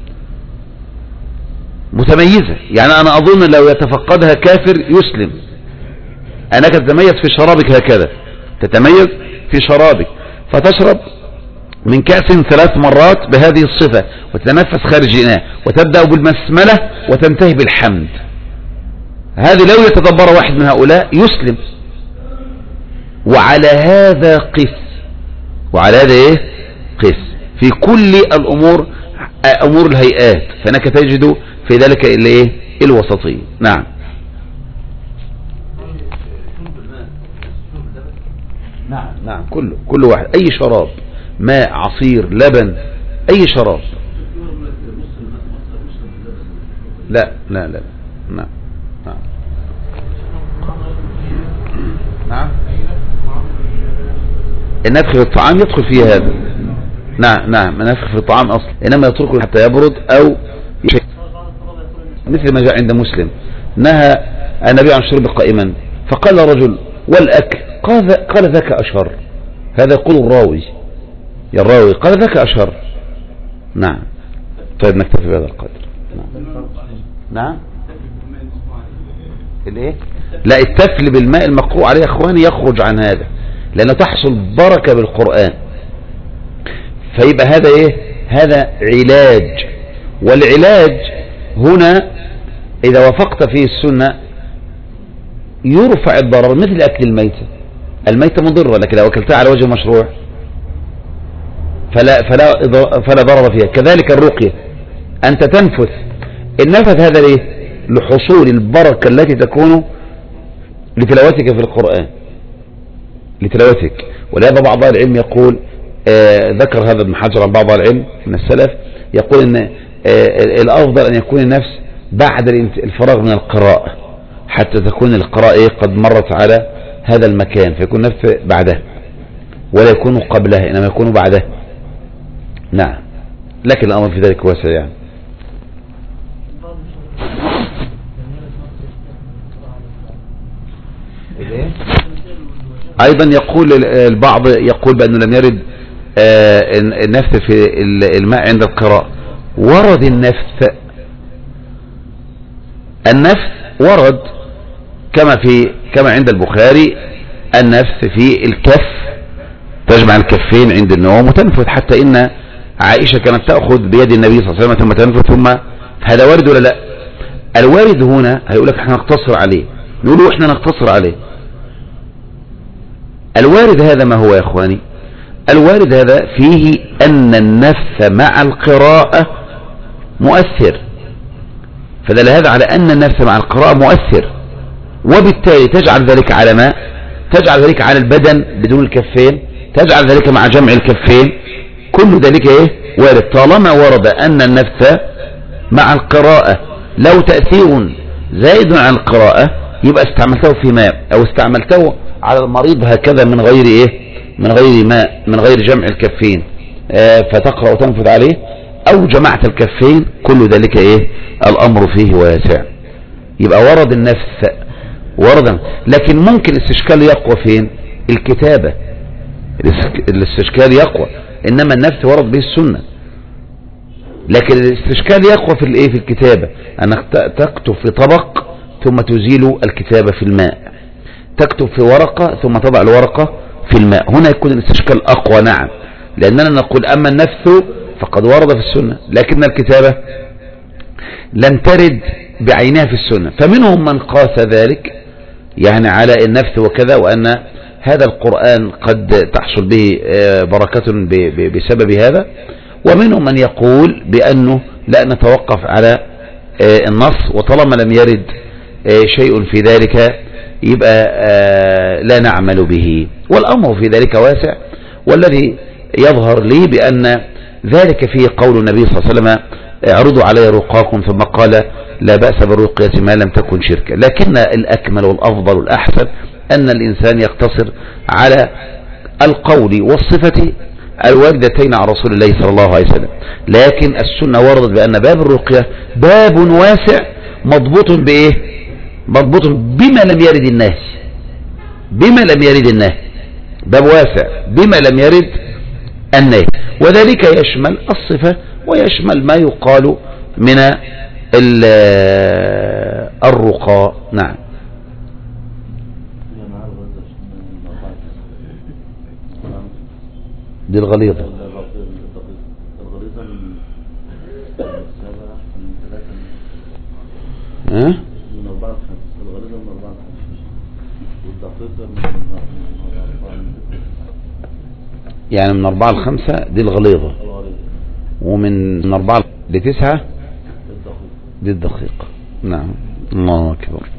Speaker 1: يعني أنا أظن لو يتفقدها كافر يسلم، أنك تتميز في شرابك هكذا، تتميز في شرابك، فتشرب من كأس 3 مرات بهذه الصفة، وتتنفس خارج الإناء، وتبدأ بالبسملة وتنتهي بالحمد. هذه لو يتدبر واحد من هؤلاء يسلم. وعلى هذا قس، وعلى هذا ايه قس في كل الأمور، أمور الهيئات، فإنك تجد في ذلك الايه الوسطية. نعم. نعم كل واحد، أي شراب، ماء، عصير، لبن، أي شراب. لا لا لا. نعم نعم نعم. النفخ في الطعام يدخل فيه هذا. نعم نعم، النفخ في الطعام أصلا، إنما يتركه حتى يبرد أو مثل ما جاء عند مسلم نهى النبي عن الشرب قائما، فقال رجل والأكل، قال ذاك أشهر. هذا يقول الراوي، يا الراوي قال ذاك أشهر. نعم. طيب نكتفي بهذا القدر. نعم نعم. الايه؟ لا، التفل بالماء المقروء عليه يا اخواني يخرج عن هذا، لأنه تحصل بركة بالقرآن، فيبقى هذا ايه؟ هذا علاج، والعلاج هنا إذا وافقت فيه السنة يرفع الضرر، مثل أكل الميتة. الميتة مضرة، لكن لو أكلتها على وجه مشروع فلا ضرر فيها. كذلك الرقية، أنت تنفث، النفث هذا ليه؟ لحصول البركة التي تكون لتلاوتك في القرآن، لتلاوتك. ولهذا بعض العلم يقول، ذكر هذا ابن حجر عن بعض العلم من السلف، يقول ان الافضل ان يكون النفس بعد الفراغ من القراءة، حتى تكون القراءة قد مرت على هذا المكان، فيكون النفس بعده ولا يكون قبله، انما يكون بعده. نعم، لكن الامر في ذلك واسع يعني. ايضا يقول البعض يقول بانه لم يرد النفث في الماء عند القراءة. ورد النفث ورد كما عند البخاري النفث في الكف، تجمع الكفين عند النوم وتنفث، حتى ان عائشة كانت تأخذ بيد النبي صلى الله عليه وسلم ثم تنفث. ثم هذا وارد ولا لا؟ الوارد هنا هيقول لك احنا نقتصر عليه، نقولوا احنا نقتصر عليه. الوارد هذا ما هو يا اخواني؟ الوارد هذا فيه ان النفث مع القراءة مؤثر، فدل هذا على ان النفث مع القراءة مؤثر، وبالتالي تجعل ذلك على ماء، تجعل ذلك على البدن بدون الكفين، تجعل ذلك مع جمع الكفين، كل ذلك ايه؟ وارد. طالما ورد ان النفث مع القراءة له تأثير زائد عن القراءة، يبقى استعملته في ماء او استعملته على المريض هكذا من غير ايه؟ من غير ماء، من غير جمع الكفين، فتقرأ وتنفذ عليه، او جمعت الكفين، كل ذلك ايه؟ الامر فيه واسع. يبقى ورد النفث وردا، لكن ممكن الاستشكال يقوى فين؟ الكتابة، الاستشكال يقوى، انما النفث ورد به السنة، لكن الاستشكال يقوى في الايه؟ في الكتابة، انك تكتب في طبق ثم تزيل الكتابة في الماء، تكتب في ورقة ثم تضع الورقة في الماء، هنا يكون الاستشكال اقوى. نعم، لاننا نقول اما النفث فقد ورد في السنة، لكن الكتابة لم ترد بعينها في السنة، فمنهم من قاس ذلك يعني على النفث وكذا، وأن هذا القرآن قد تحصل به بركة بسبب هذا، ومنهم من يقول بأنه لا نتوقف على النص، وطالما لم يرد شيء في ذلك يبقى لا نعمل به، والأمر في ذلك واسع. والذي يظهر لي بأن ذلك فيه قول النبي صلى الله عليه وسلم اعرضوا علي رقاكم، ثم قال لا بأس بالرقية ما لم تكن شركا، لكن الأكمل والأفضل والأحسن أن الإنسان يقتصر على القول والصفة الواردتين عن رسول الله صلى الله عليه وسلم. لكن السنة وردت بأن باب الرقية باب واسع مضبوط بإيه؟ مضبوط بما لم يرد الناس، بما لم يرد الناس، باب واسع بما لم يرد الناس، وذلك يشمل الصفة ويشمل ما يقال من الرقى. نعم. دي الغليظة. ها؟ يعني من 4 ل5 دي الغليظة، ومن 4 ل9 دي الدقيق. نعم. الله أكبر.